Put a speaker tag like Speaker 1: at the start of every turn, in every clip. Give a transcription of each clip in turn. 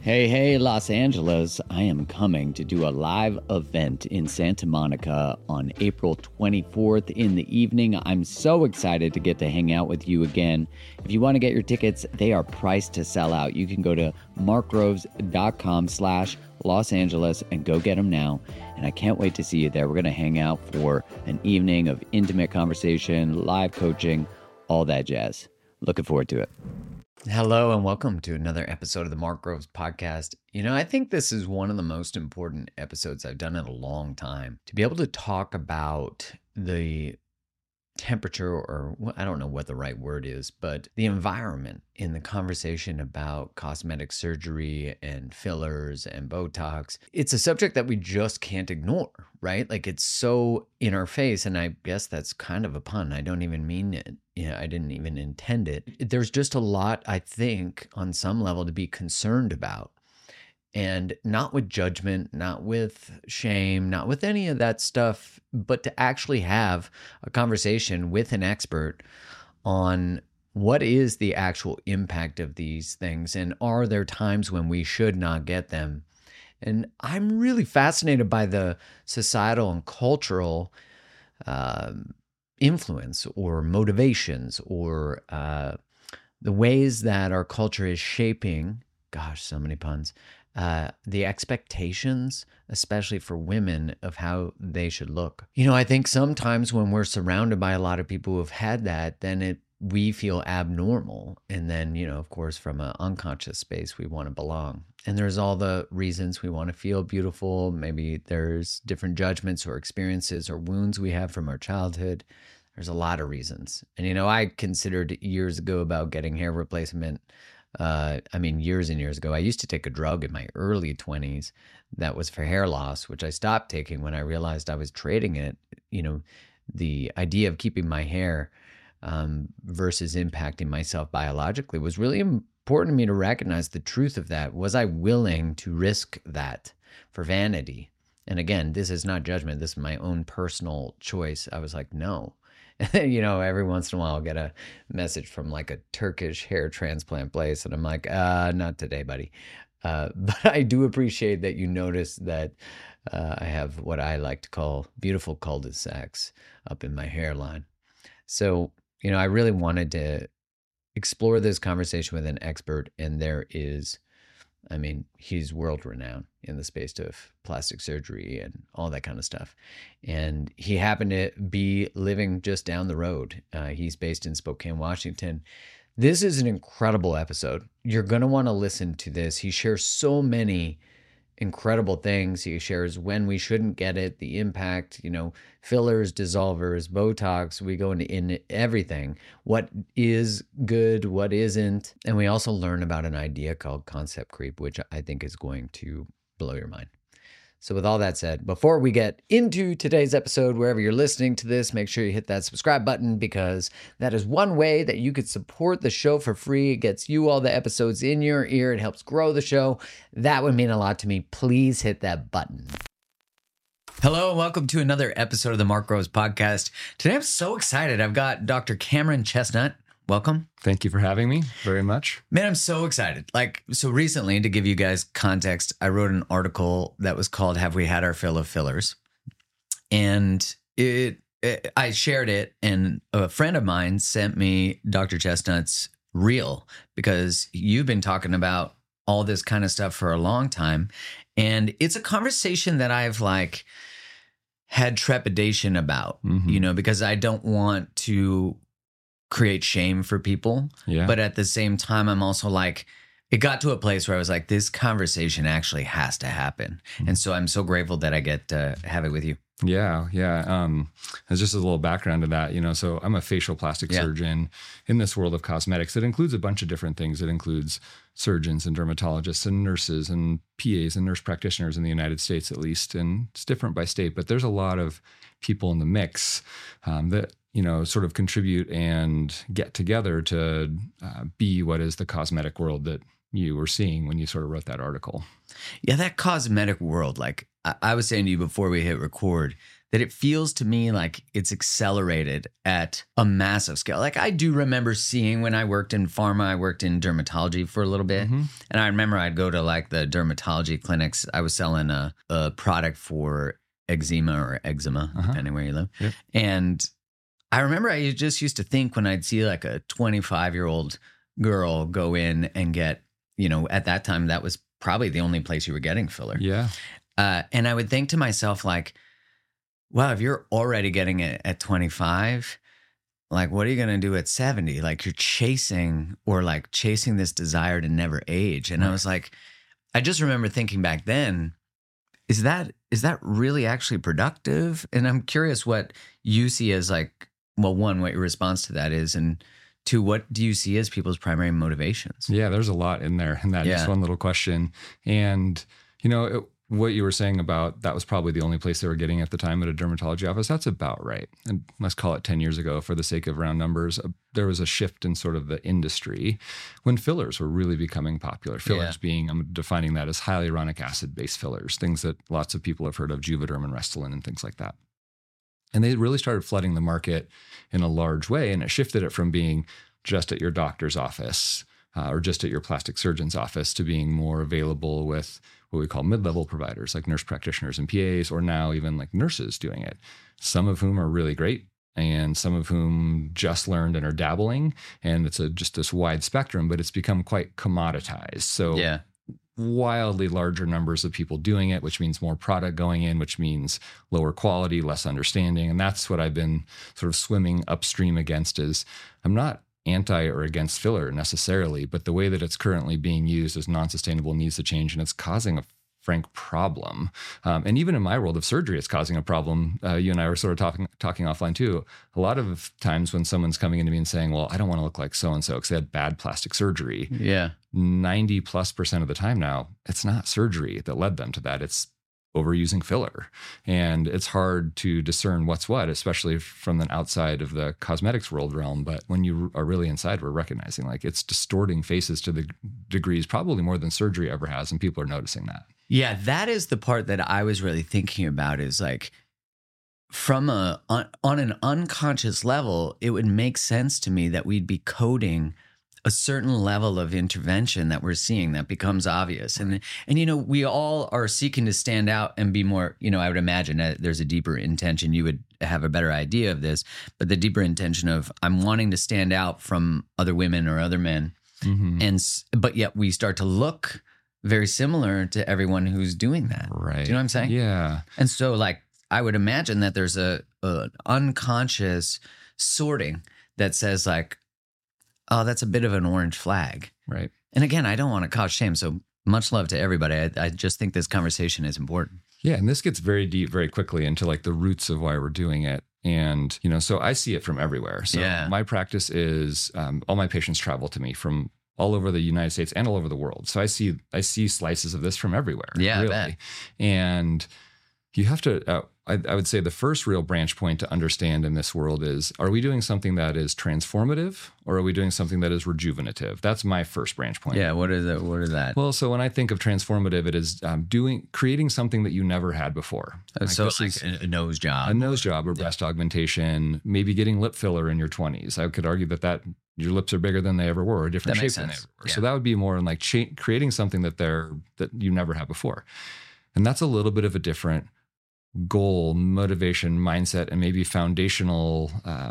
Speaker 1: Hey, Los Angeles. I am coming to do a live event in Santa Monica on April 24th in the evening. I'm so excited to get to hang out with you again. If you want to get your tickets, they are priced to sell out. You can go to markgroves.com/Los Angeles and go get them now. And I can't wait to see you there. We're going to hang out for an evening of intimate conversation, live coaching, all that jazz. Looking forward to it. Hello and welcome to another episode of the Mark Groves podcast. You know, I think this is one of the most important episodes I've done in a long time. To be able to talk about the temperature, or I don't know what the right word is, but the environment in the conversation about cosmetic surgery and fillers and Botox. It's a subject that we just can't ignore, right? Like, it's so in our face, and I guess that's kind of a pun. I don't even mean it. Yeah, I didn't even intend it. There's just a lot, I think, on some level to be concerned about. And not with judgment, not with shame, not with any of that stuff, but to actually have a conversation with an expert on what is the actual impact of these things, and are there times when we should not get them? And I'm really fascinated by the societal and cultural influence or motivations, or the ways that our culture is shaping, gosh, so many puns, the expectations, especially for women, of how they should look. You know, I think sometimes when we're surrounded by a lot of people who have had that, then we feel abnormal. And then, you know, of course, from an unconscious space, we want to belong. And there's all the reasons we want to feel beautiful. Maybe there's different judgments or experiences or wounds we have from our childhood. There's a lot of reasons. And, you know, I considered years ago about getting hair replacement. Years and years ago, I used to take a drug in my early 20s that was for hair loss, which I stopped taking when I realized I was trading it. You know, the idea of keeping my hair versus impacting myself biologically was really important to me to recognize the truth of that. Was I willing to risk that for vanity? And again, this is not judgment. This is my own personal choice. I was like, no. You know, every once in a while I'll get a message from like a Turkish hair transplant place, and I'm like, not today, buddy. But I do appreciate that you notice that I have what I like to call beautiful cul-de-sacs up in my hairline. So, you know, I really wanted to explore this conversation with an expert, and he's world-renowned in the space of plastic surgery and all that kind of stuff. And he happened to be living just down the road. He's based in Spokane, Washington. This is an incredible episode. You're going to want to listen to this. He shares so many incredible things. He shares when we shouldn't get it, the impact, you know, fillers, dissolvers, Botox. We go into everything. What is good, what isn't. And we also learn about an idea called concept creep, which I think is going to blow your mind. So with all that said, before we get into today's episode, wherever you're listening to this, make sure you hit that subscribe button, because that is one way that you could support the show for free. It gets you all the episodes in your ear. It helps grow the show. That would mean a lot to me. Please hit that button. Hello and welcome to another episode of the Mark Groves podcast. Today I'm so excited. I've got Dr. Cameron Chestnut. Welcome.
Speaker 2: Thank you for having me very much.
Speaker 1: Man, I'm so excited. So recently, to give you guys context, I wrote an article that was called "Have We Had Our Fill of Fillers?" And I shared it, and a friend of mine sent me Dr. Chestnut's reel, because you've been talking about all this kind of stuff for a long time. And it's a conversation that I've had trepidation about, you know, because I don't want to create shame for people. Yeah. But at the same time, I'm also it got to a place where I was like, this conversation actually has to happen. And so I'm so grateful that I get to have it with you.
Speaker 2: Yeah. As just a little background to that, you know, so I'm a facial plastic surgeon in this world of cosmetics. It includes a bunch of different things. It includes surgeons and dermatologists and nurses and PAs and nurse practitioners in the United States, at least. And it's different by state, but there's a lot of people in the mix that, you know, sort of contribute and get together to be what is the cosmetic world that you were seeing when you sort of wrote that article.
Speaker 1: Yeah, that cosmetic world, I was saying to you before we hit record, that it feels to me like it's accelerated at a massive scale. Like I do remember seeing when I worked in pharma, I worked in dermatology for a little bit.
Speaker 2: Mm-hmm.
Speaker 1: And I remember I'd go to like the dermatology clinics. I was selling a product for eczema or eczema, depending where you live.
Speaker 2: Yep.
Speaker 1: And I remember I just used to think when I'd see like a 25-year-old girl go in and get, you know, at that time, that was probably the only place you were getting filler.
Speaker 2: Yeah.
Speaker 1: And I would think to myself, like, wow, if you're already getting it at 25, like, what are you going to do at 70? Like, you're chasing this desire to never age. And I was like, I just remember thinking back then, is that really actually productive? And I'm curious what you see as like, well, one, what your response to that is, and two, what do you see as people's primary motivations?
Speaker 2: Yeah, there's a lot in there in that just one little question. And, you know, what you were saying about that was probably the only place they were getting at the time at a dermatology office, that's about right. And let's call it 10 years ago for the sake of round numbers. There was a shift in sort of the industry when fillers were really becoming popular. Fillers being, I'm defining that as hyaluronic acid-based fillers, things that lots of people have heard of, Juvederm and Restylane and things like that. And they really started flooding the market in a large way. And it shifted it from being just at your doctor's office or just at your plastic surgeon's office to being more available with what we call mid-level providers like nurse practitioners and PAs, or now even like nurses doing it, some of whom are really great and some of whom just learned and are dabbling. And it's just this wide spectrum, but it's become quite commoditized. So wildly larger numbers of people doing it, which means more product going in, which means lower quality, less understanding. And that's what I've been sort of swimming upstream against. Is I'm not anti or against filler necessarily, but the way that it's currently being used as non-sustainable needs to change, and it's causing a frank problem. And even in my world of surgery, it's causing a problem. You and I were sort of talking offline too. A lot of times when someone's coming into me and saying, well, I don't want to look like so-and-so because they had bad plastic surgery. 90+% of the time now, it's not surgery that led them to that. It's overusing filler. And it's hard to discern what's what, especially from the outside of the cosmetics world realm. But when you are really inside, we're recognizing like it's distorting faces to the degrees probably more than surgery ever has. And people are noticing that.
Speaker 1: Yeah, that is the part that I was really thinking about, is like from on an unconscious level, it would make sense to me that we'd be coding a certain level of intervention that we're seeing that becomes obvious. And you know, we all are seeking to stand out and be more, you know, I would imagine that there's a deeper intention. You would have a better idea of this, but the deeper intention of I'm wanting to stand out from other women or other men. But yet we start to look very similar to everyone who's doing that.
Speaker 2: Right.
Speaker 1: Do you know what I'm saying?
Speaker 2: Yeah.
Speaker 1: And so like, I would imagine that there's an unconscious sorting that says like, oh, that's a bit of an orange flag.
Speaker 2: Right.
Speaker 1: And again, I don't want to cause shame. So much love to everybody. I just think this conversation is important.
Speaker 2: Yeah. And this gets very deep very quickly into like the roots of why we're doing it. And, you know, so I see it from everywhere. So my practice is all my patients travel to me from all over the United States and all over the world. So I see slices of this from everywhere.
Speaker 1: Yeah,
Speaker 2: really.
Speaker 1: I bet.
Speaker 2: And you have to, I would say the first real branch point to understand in this world is, are we doing something that is transformative or are we doing something that is rejuvenative? That's my first branch point.
Speaker 1: Yeah. What is that?
Speaker 2: Well, so when I think of transformative, it is creating something that you never had before.
Speaker 1: So like a nose job.
Speaker 2: A nose job or breast augmentation, maybe getting lip filler in your 20s. I could argue that your lips are bigger than they ever were, or a different shape than they ever were. Yeah. So that would be more in like creating something that you never had before. And that's a little bit of a different goal, motivation, mindset, and maybe foundational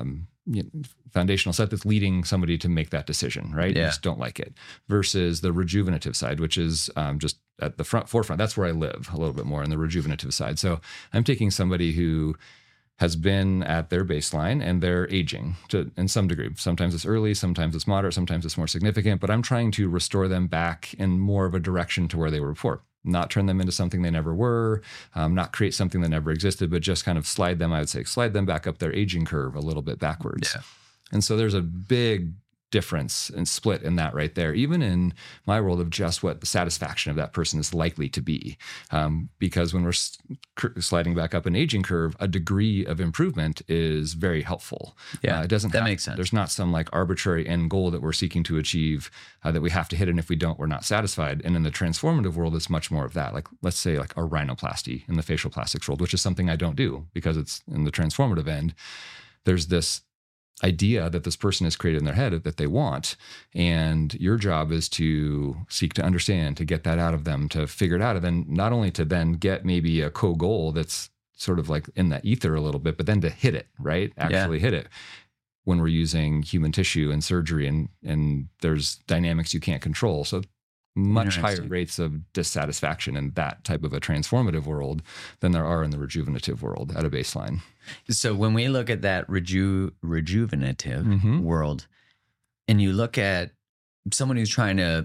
Speaker 2: set that's leading somebody to make that decision, right?
Speaker 1: Yeah.
Speaker 2: You just don't like it. Versus the rejuvenative side, which is just at the forefront. That's where I live a little bit more on the rejuvenative side. So I'm taking somebody who has been at their baseline and they're aging in some degree. Sometimes it's early, sometimes it's moderate, sometimes it's more significant, but I'm trying to restore them back in more of a direction to where they were before. Not turn them into something they never were, not create something that never existed, but just kind of slide them back up their aging curve a little bit backwards.
Speaker 1: Yeah.
Speaker 2: And so there's a big difference and split in that right there, even in my world of just what the satisfaction of that person is likely to be. Because when we're sliding back up an aging curve, a degree of improvement is very helpful.
Speaker 1: Yeah,
Speaker 2: it doesn't
Speaker 1: that makes sense.
Speaker 2: There's not some like arbitrary end goal that we're seeking to achieve that we have to hit. And if we don't, we're not satisfied. And in the transformative world, it's much more of that. Like, let's say like a rhinoplasty in the facial plastics world, which is something I don't do because it's in the transformative end. There's this idea that this person has created in their head that they want. And your job is to seek to understand, to get that out of them, to figure it out. And then not only to then get maybe a co-goal that's sort of like in the ether a little bit, but then to hit it, right? Actually hit it when we're using human tissue and surgery and there's dynamics you can't control. So much higher rates of dissatisfaction in that type of a transformative world than there are in the rejuvenative world at a baseline.
Speaker 1: So when we look at that rejuvenative world, and you look at someone who's trying to,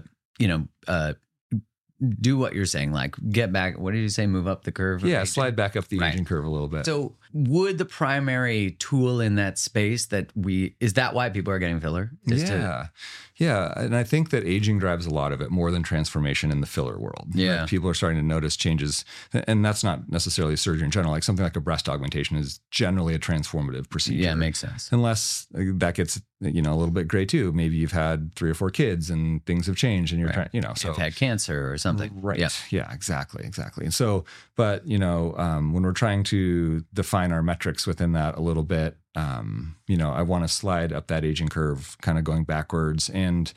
Speaker 1: do what you're saying, like get back, what did you say, move up the curve?
Speaker 2: Yeah, slide back up the aging curve a little bit.
Speaker 1: So would the primary tool in that space is that why people are getting filler?
Speaker 2: Yeah. And I think that aging drives a lot of it more than transformation in the filler world.
Speaker 1: Yeah.
Speaker 2: Right? People are starting to notice changes, and that's not necessarily surgery in general. Like something like a breast augmentation is generally a transformative procedure.
Speaker 1: Yeah, it makes sense.
Speaker 2: Unless that gets, a little bit gray too. Maybe you've had 3 or 4 kids and things have changed and you're trying, so
Speaker 1: you've had cancer or something.
Speaker 2: Right. Yeah, exactly. And so, but when we're trying to define our metrics within that a little bit, I want to slide up that aging curve, kind of going backwards. And,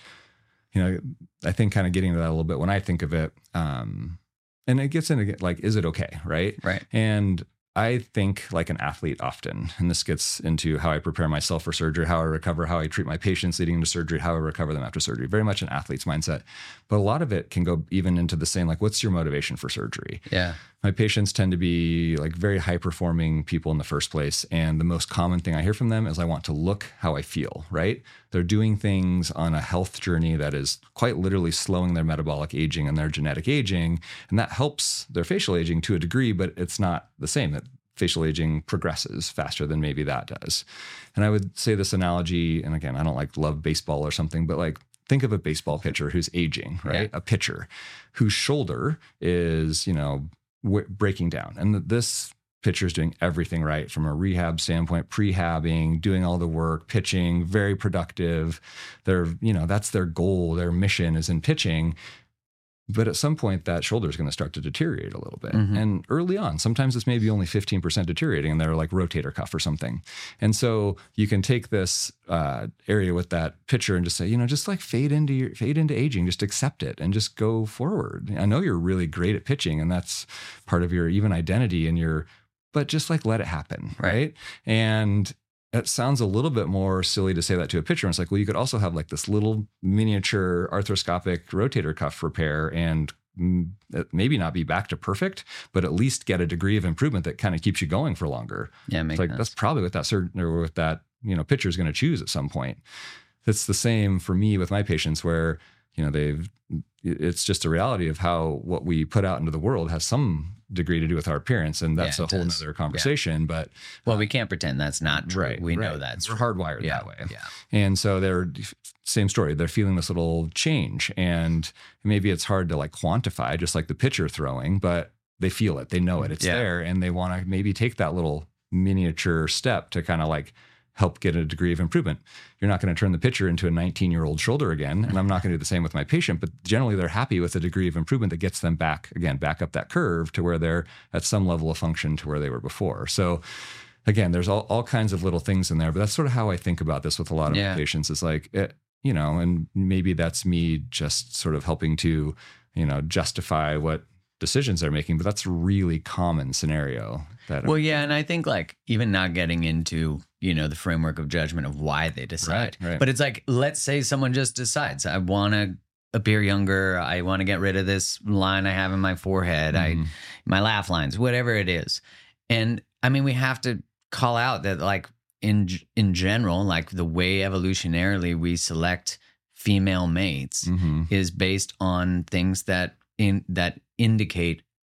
Speaker 2: I think kind of getting to that a little bit when I think of it, and it gets into like, is it okay? Right. And I think like an athlete often, and this gets into how I prepare myself for surgery, how I recover, how I treat my patients leading into surgery, how I recover them after surgery, very much an athlete's mindset. But a lot of it can go even into the same, like, what's your motivation for surgery?
Speaker 1: Yeah.
Speaker 2: My patients tend to be like very high performing people in the first place. And the most common thing I hear from them is I want to look how I feel, right? They're doing things on a health journey that is quite literally slowing their metabolic aging and their genetic aging. And that helps their facial aging to a degree, but it's not the same. That facial aging progresses faster than maybe that does. And I would say this analogy, and again, I don't love baseball or something, but like, think of a baseball pitcher who's aging, right? Yeah. A pitcher whose shoulder is, breaking down. And this pitcher is doing everything right from a rehab standpoint, prehabbing, doing all the work, pitching, very productive. That's their goal. Their mission is in pitching. But at some point, that shoulder is going to start to deteriorate a little bit. Mm-hmm. And early on, sometimes it's maybe only 15% deteriorating, and they're like rotator cuff or something. And so you can take this area with that pitcher and just say, just like fade into aging, just accept it and just go forward. I know you're really great at pitching, and that's part of your even identity but just like let it happen, right? And it sounds a little bit more silly to say that to a pitcher. And it's like, well, you could also have like this little miniature arthroscopic rotator cuff repair and maybe not be back to perfect, but at least get a degree of improvement that kind of keeps you going for longer.
Speaker 1: Yeah, makes sense.
Speaker 2: That's probably what that surgeon or what that pitcher is going to choose at some point. It's the same for me with my patients where it's just a reality of how what we put out into the world has some degree to do with our appearance, and that's a whole nother conversation. Yeah. But
Speaker 1: we can't pretend that's not true.
Speaker 2: Right,
Speaker 1: we know that's
Speaker 2: we're hardwired
Speaker 1: that
Speaker 2: way.
Speaker 1: Yeah.
Speaker 2: And so they're same story. They're feeling this little change, and maybe it's hard to like quantify, just like the pitcher throwing, but they feel it, they know it, it's there, and they want to maybe take that little miniature step to kind of like help get a degree of improvement. You're not going to turn the pitcher into a 19-year-old shoulder again, and I'm not going to do the same with my patient, but generally they're happy with a degree of improvement that gets them back up that curve to where they're at some level of function to where they were before. So again, there's all kinds of little things in there, but that's sort of how I think about this with a lot of my patients. It's like, and maybe that's me just sort of helping to, justify what decisions they're making, but that's a really common scenario.
Speaker 1: And I think like even not getting into, the framework of judgment of why they decide,
Speaker 2: right.
Speaker 1: But it's like, let's say someone just decides, I want to appear younger. I want to get rid of this line I have in my forehead, my laugh lines, whatever it is. And I mean, we have to call out that like in general, like the way evolutionarily we select female mates is based on things that indicate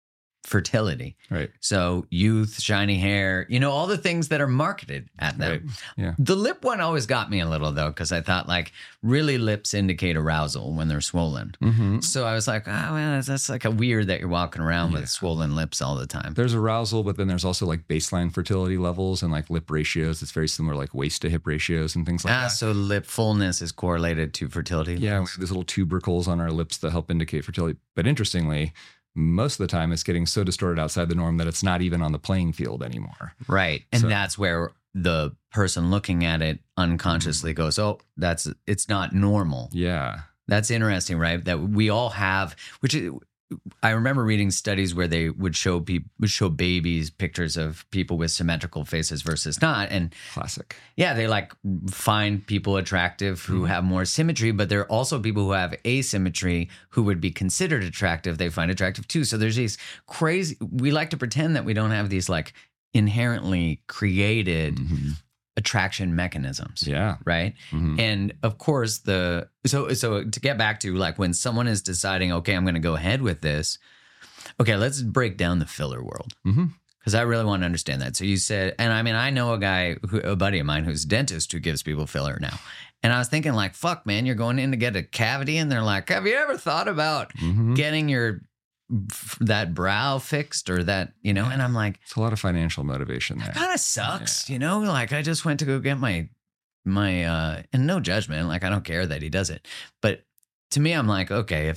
Speaker 1: fertility.
Speaker 2: Right.
Speaker 1: So youth, shiny hair, all the things that are marketed at them.
Speaker 2: Right. Yeah.
Speaker 1: The lip one always got me a little though, because I thought like really lips indicate arousal when they're swollen.
Speaker 2: Mm-hmm.
Speaker 1: So I was like, oh, well, that's like a weird that you're walking around with swollen lips all the time.
Speaker 2: There's arousal, but then there's also like baseline fertility levels and like lip ratios. It's very similar, like waist to hip ratios and things like that.
Speaker 1: So lip fullness is correlated to fertility.
Speaker 2: Yeah, we have these little tubercles on our lips that help indicate fertility. But interestingly, most of the time it's getting so distorted outside the norm that it's not even on the playing field anymore.
Speaker 1: Right. And that's where the person looking at it unconsciously goes, oh, it's not normal.
Speaker 2: Yeah.
Speaker 1: That's interesting, right? That we all have, I remember reading studies where they would show babies pictures of people with symmetrical faces versus not. And
Speaker 2: classic.
Speaker 1: Yeah, they like find people attractive who have more symmetry, but there are also people who have asymmetry who would be considered attractive. They find attractive too. So there's these crazy, we like to pretend that we don't have these like inherently created attraction mechanisms.
Speaker 2: Yeah.
Speaker 1: Right. Mm-hmm. And of course, so to get back to like when someone is deciding, okay, I'm going to go ahead with this. Okay, let's break down the filler world. Because I really want to understand that. So you said, and I mean, I know a buddy of mine who's a dentist who gives people filler now. And I was thinking like, fuck, man, you're going in to get a cavity. And they're like, have you ever thought about getting that brow fixed or that, and I'm like,
Speaker 2: it's a lot of financial motivation there.
Speaker 1: It kind of sucks, like I just went to go get my and no judgment, like I don't care that he does it. But to me, I'm like, okay,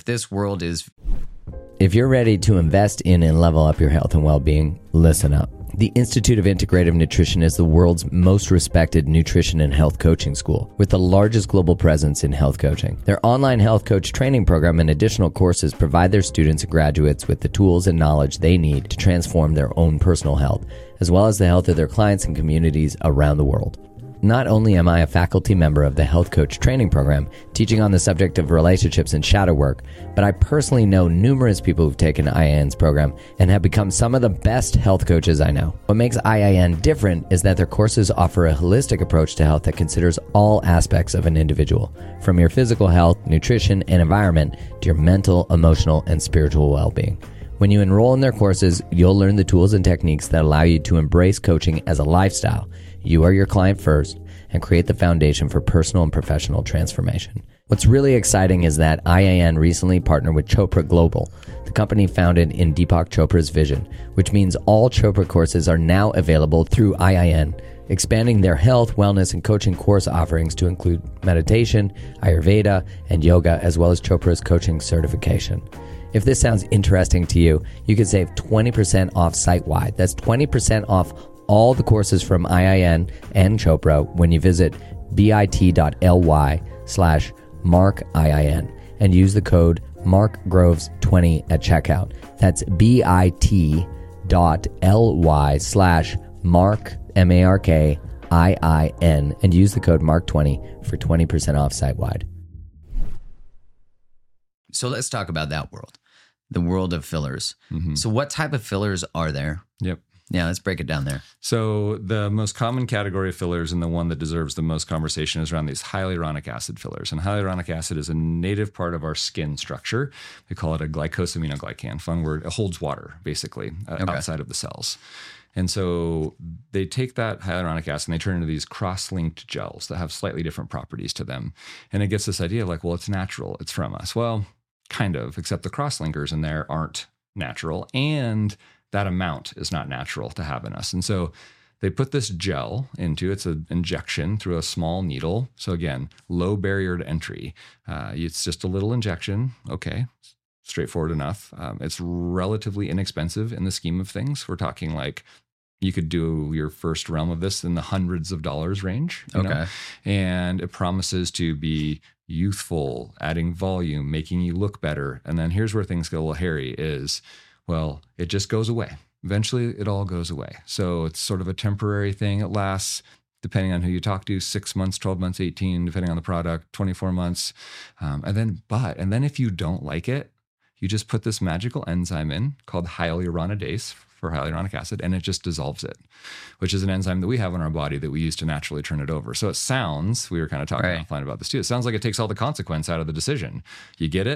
Speaker 1: if you're ready to invest in and level up your health and well-being, listen up. The Institute of Integrative Nutrition is the world's most respected nutrition and health coaching school with the largest global presence in health coaching. Their online health coach training program and additional courses provide their students and graduates with the tools and knowledge they need to transform their own personal health, as well as the health of their clients and communities around the world. Not only am I a faculty member of the Health Coach Training Program, teaching on the subject of relationships and shadow work, but I personally know numerous people who've taken IIN's program and have become some of the best health coaches I know. What makes IIN different is that their courses offer a holistic approach to health that considers all aspects of an individual, from your physical health, nutrition, and environment to your mental, emotional, and spiritual well-being. When you enroll in their courses, you'll learn the tools and techniques that allow you to embrace coaching as a lifestyle. You are your client first and create the foundation for personal and professional transformation. What's really exciting is that IIN recently partnered with Chopra Global, the company founded in Deepak Chopra's vision, which means all Chopra courses are now available through IIN, expanding their health, wellness, and coaching course offerings to include meditation, Ayurveda, and yoga, as well as Chopra's coaching certification. If this sounds interesting to you, you can save 20% off site-wide. That's 20% off all the courses from IIN and Chopra when you visit bit.ly/MarkIIN and use the code MarkGroves20 at checkout. That's bit.ly/MarkIIN and use the code MARK20 for 20% off site-wide. So let's talk about that world, the world of fillers. So what type of fillers are there?
Speaker 2: Yep.
Speaker 1: Yeah, let's break it down there.
Speaker 2: So the most common category of fillers and the one that deserves the most conversation is around these hyaluronic acid fillers. And hyaluronic acid is a native part of our skin structure. We call it a glycosaminoglycan. Fun word. It holds water, basically, outside of the cells. And so they take that hyaluronic acid and they turn into these cross-linked gels that have slightly different properties to them. And it gets this idea of like, well, it's natural. It's from us. Well, kind of, except the cross-linkers in there aren't natural. And that amount is not natural to have in us. And so they put this gel into, it's an injection through a small needle. So again, low barrier to entry. It's just a little injection. Okay, straightforward enough. It's relatively inexpensive in the scheme of things. We're talking like you could do your first realm of this in the hundreds of dollars range. You know? And it promises to be youthful, adding volume, making you look better. And then here's where things get a little hairy is, well, it just goes away. Eventually, it all goes away. So it's sort of a temporary thing. It lasts, depending on who you talk to, 6 months, 12 months, 18, depending on the product, 24 months. And then if you don't like it, you just put this magical enzyme in called hyaluronidase for hyaluronic acid, and it just dissolves it, which is an enzyme that we have in our body that we use to naturally turn it over. So it sounds, we were kind of talking offline about this too, it sounds like it takes all the consequence out of the decision. You get it,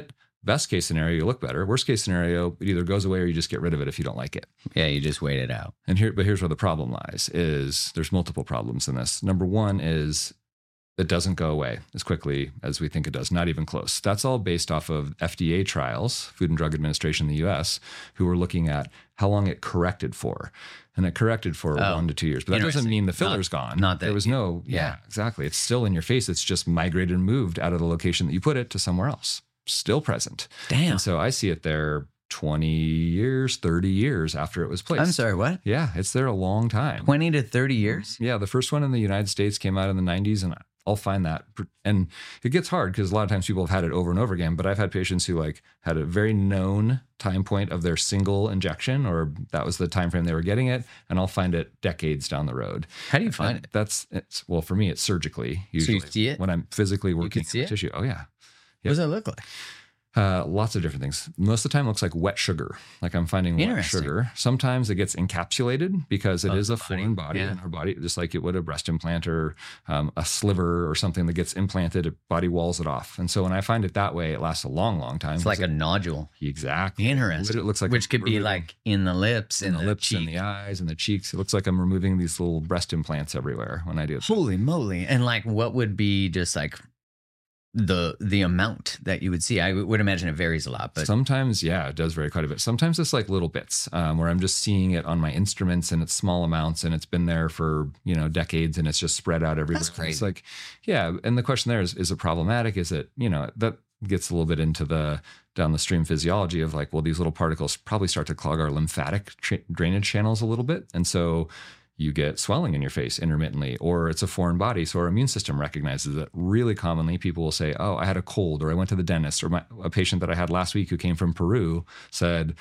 Speaker 2: best case scenario, you look better. Worst case scenario, it either goes away or you just get rid of it if you don't like it.
Speaker 1: Yeah, you just wait it out.
Speaker 2: But here's where the problem lies, is there's multiple problems in this. Number one is it doesn't go away as quickly as we think it does, not even close. That's all based off of FDA trials, Food and Drug Administration in the US, who were looking at how long it corrected for. And it corrected for 1 to 2 years. But that doesn't mean the filler's gone.
Speaker 1: Not that
Speaker 2: there was no, yeah, exactly. It's still in your face. It's just migrated and moved out of the location that you put it to somewhere else. Still present.
Speaker 1: Damn.
Speaker 2: And so I see it there 20 years, 30 years after it was placed.
Speaker 1: I'm sorry, what?
Speaker 2: Yeah, it's there a long time.
Speaker 1: 20 to 30 years?
Speaker 2: Yeah, the first one in the United States came out in the 90s, and I'll find that. And it gets hard because a lot of times people have had it over and over again, but I've had patients who like had a very known time point of their single injection, or that was the time frame they were getting it, and I'll find it decades down the road.
Speaker 1: How do you find
Speaker 2: it? Well, for me, it's surgically usually.
Speaker 1: So you see it?
Speaker 2: When I'm physically working in the tissue. Oh, yeah.
Speaker 1: What does that look like?
Speaker 2: Lots of different things. Most of the time it looks like wet sugar. Like I'm finding wet sugar. Sometimes it gets encapsulated because it is a foreign body in our body, just like it would a breast implant or a sliver or something that gets implanted, body walls it off. And so when I find it that way, it lasts a long, long time.
Speaker 1: It's like a nodule.
Speaker 2: Exactly.
Speaker 1: Interesting.
Speaker 2: It looks like
Speaker 1: which could be like in the lips and the
Speaker 2: lips and the eyes and the cheeks. It looks like I'm removing these little breast implants everywhere when I do it.
Speaker 1: Holy moly. And like what would be just like the amount that you would see? I would imagine it varies a lot, but
Speaker 2: sometimes, yeah, it does vary quite a bit. Sometimes it's like little bits where I'm just seeing it on my instruments and it's small amounts and it's been there for, decades and it's just spread out everywhere.
Speaker 1: That's crazy.
Speaker 2: It's like, yeah. And the question there is it problematic? Is it, that gets a little bit into the down the stream physiology of like, well, these little particles probably start to clog our lymphatic drainage channels a little bit. And so you get swelling in your face intermittently, or it's a foreign body. So our immune system recognizes it. Really commonly, people will say, oh, I had a cold, or I went to the dentist, or a patient that I had last week who came from Peru said,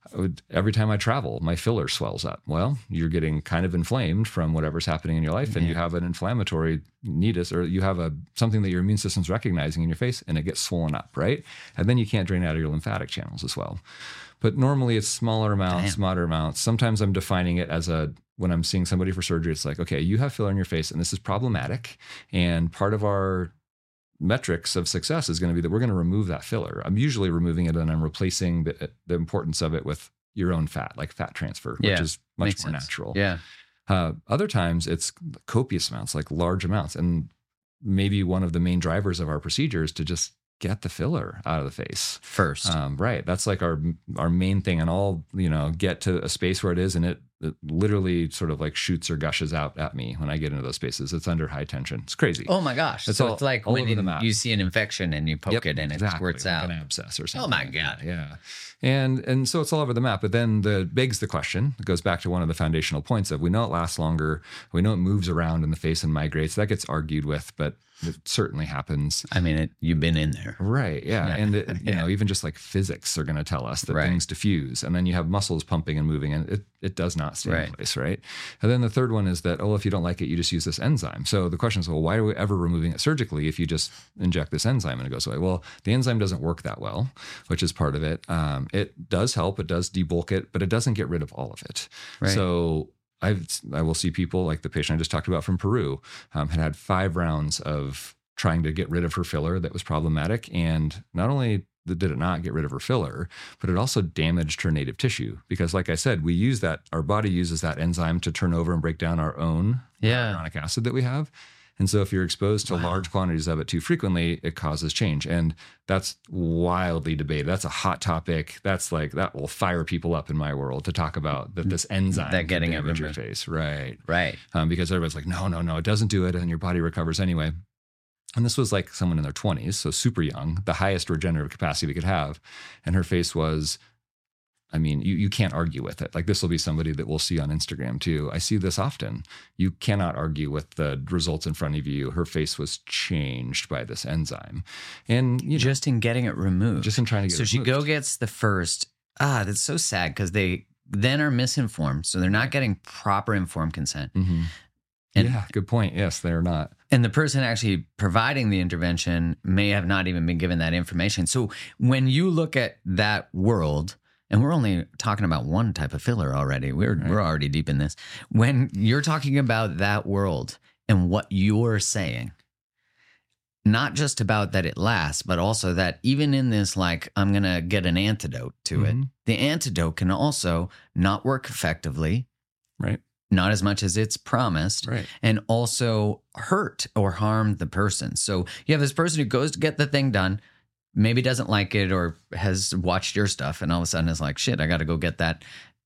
Speaker 2: every time I travel, my filler swells up. Well, you're getting kind of inflamed from whatever's happening in your life, and you have an inflammatory nidus, or you have something that your immune system's recognizing in your face, and it gets swollen up, right? And then you can't drain out of your lymphatic channels as well. But normally it's smaller amounts, moderate amounts. Sometimes I'm defining it as when I'm seeing somebody for surgery, it's like, okay, you have filler in your face and this is problematic. And part of our metrics of success is going to be that we're going to remove that filler. I'm usually removing it and I'm replacing the importance of it with your own fat, like fat transfer, which is much more natural.
Speaker 1: Yeah.
Speaker 2: Other times it's copious amounts, like large amounts. And maybe one of the main drivers of our procedure is to just get the filler out of the face
Speaker 1: first.
Speaker 2: Right. That's like our main thing. And I'll, get to a space where it is, and it literally sort of like shoots or gushes out at me when I get into those spaces. It's under high tension. It's crazy.
Speaker 1: Oh my gosh. It's like when you see an infection and you poke it and it squirts out.
Speaker 2: Like an abscess or something.
Speaker 1: Oh my God.
Speaker 2: Yeah. And so it's all over the map. But then begs the question, it goes back to one of the foundational points of we know it lasts longer. We know it moves around in the face and migrates. That gets argued with, but it certainly happens.
Speaker 1: I mean, you've been in there.
Speaker 2: Right. Yeah. And even just like physics are going to tell us that things diffuse, and then you have muscles pumping and moving, and it does not stay in place. Right. And then the third one is that, if you don't like it, you just use this enzyme. So the question is, well, why are we ever removing it surgically if you just inject this enzyme and it goes away? Well, the enzyme doesn't work that well, which is part of it. It does help. It does debulk it, but it doesn't get rid of all of it. Right. So I will see people like the patient I just talked about from Peru had 5 rounds of trying to get rid of her filler that was problematic. And not only did it not get rid of her filler, but it also damaged her native tissue. Because like I said, our body uses that enzyme to turn over and break down our own hyaluronic acid that we have. And so if you're exposed to large quantities of it too frequently, it causes change. And that's wildly debated. That's a hot topic. That's like, that will fire people up in my world to talk about that this enzyme
Speaker 1: that getting
Speaker 2: it your face. Right. Because everybody's like, no, it doesn't do it. And your body recovers anyway. And this was like someone in their 20s, so super young, the highest regenerative capacity we could have. And her face was, you can't argue with it. Like this will be somebody that we'll see on Instagram too. I see this often. You cannot argue with the results in front of you. Her face was changed by this enzyme. And
Speaker 1: just in getting it removed.
Speaker 2: Just in trying to get it removed.
Speaker 1: So she gets the first, that's so sad because they then are misinformed. So they're not getting proper informed consent.
Speaker 2: Mm-hmm. Yeah, good point. Yes, they're not.
Speaker 1: And the person actually providing the intervention may have not even been given that information. So when you look at that world, and we're only talking about one type of filler already. We're already deep in this. When you're talking about that world and what you're saying, not just about that it lasts, but also that even in this, like, I'm going to get an antidote to it, the antidote can also not work effectively.
Speaker 2: Right.
Speaker 1: Not as much as it's promised,
Speaker 2: Right.
Speaker 1: and also hurt or harm the person. So you have this person who goes to get the thing done, maybe doesn't like it or has watched your stuff, and all of a sudden is like, shit, I got to go get that.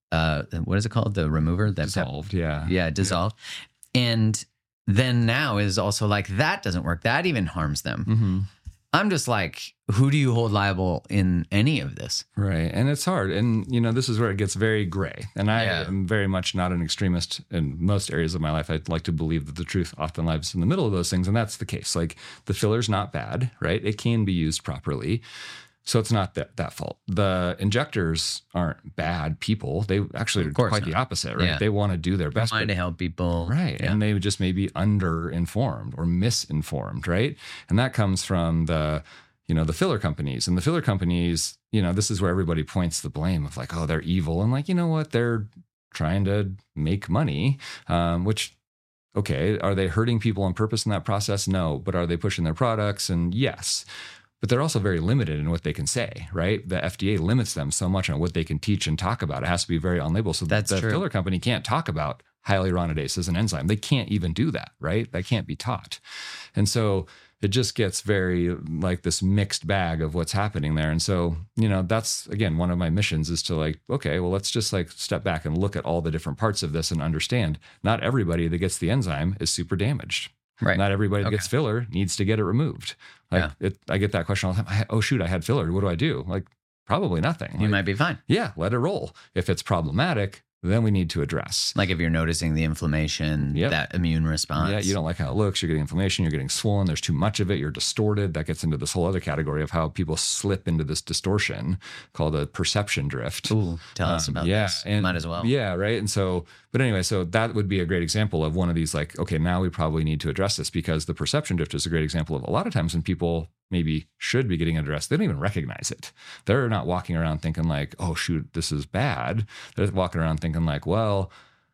Speaker 1: What is it called? The remover? That
Speaker 2: Dissolved. Yeah.
Speaker 1: Yeah, dissolved. Yeah. And then now is also like, that doesn't work. That even harms them. I'm just like, who do you hold liable in any of this?
Speaker 2: Right. And it's hard. And, this is where it gets very gray. And I am very much not an extremist in most areas of my life. I'd like to believe that the truth often lies in the middle of those things. And that's the case. Like, the filler's not bad, right? It can be used properly. So it's not that fault. The injectors aren't bad people. They actually are quite the opposite, right? Yeah. They want to do their best.
Speaker 1: Trying to help people.
Speaker 2: Right. Yeah. And they just may be underinformed or misinformed, right? And that comes from the filler companies. And the filler companies, this is where everybody points the blame of like, oh, they're evil. And like, you know what? They're trying to make money, which, okay, are they hurting people on purpose in that process? No. But are they pushing their products? And yes. But they're also very limited in what they can say, right? The FDA limits them so much on what they can teach and talk about. It has to be very on label. So the filler company can't talk about hyaluronidase as an enzyme. They can't even do that, right? That can't be taught. And so it just gets very like this mixed bag of what's happening there. And so, that's, again, one of my missions is to like, okay, well, let's just like step back and look at all the different parts of this and understand not everybody that gets the enzyme is super damaged. Right. Not everybody that gets filler needs to get it removed. Like I get that question all the time. Oh, shoot, I had filler. What do I do? Like, probably nothing.
Speaker 1: You might be fine.
Speaker 2: Yeah, let it roll. If it's problematic, then we need to address.
Speaker 1: Like if you're noticing the inflammation, that immune response.
Speaker 2: Yeah, you don't like how it looks. You're getting inflammation. You're getting swollen. There's too much of it. You're distorted. That gets into this whole other category of how people slip into this distortion called a perception drift.
Speaker 1: Ooh, tell us about this.
Speaker 2: And
Speaker 1: might as well.
Speaker 2: Yeah, right. And so, but anyway, so that would be a great example of one of these like, okay, now we probably need to address this, because the perception drift is a great example of a lot of times when people maybe should be getting addressed, they don't even recognize it. They're not walking around thinking like, oh, shoot, this is bad. They're walking around thinking like, well,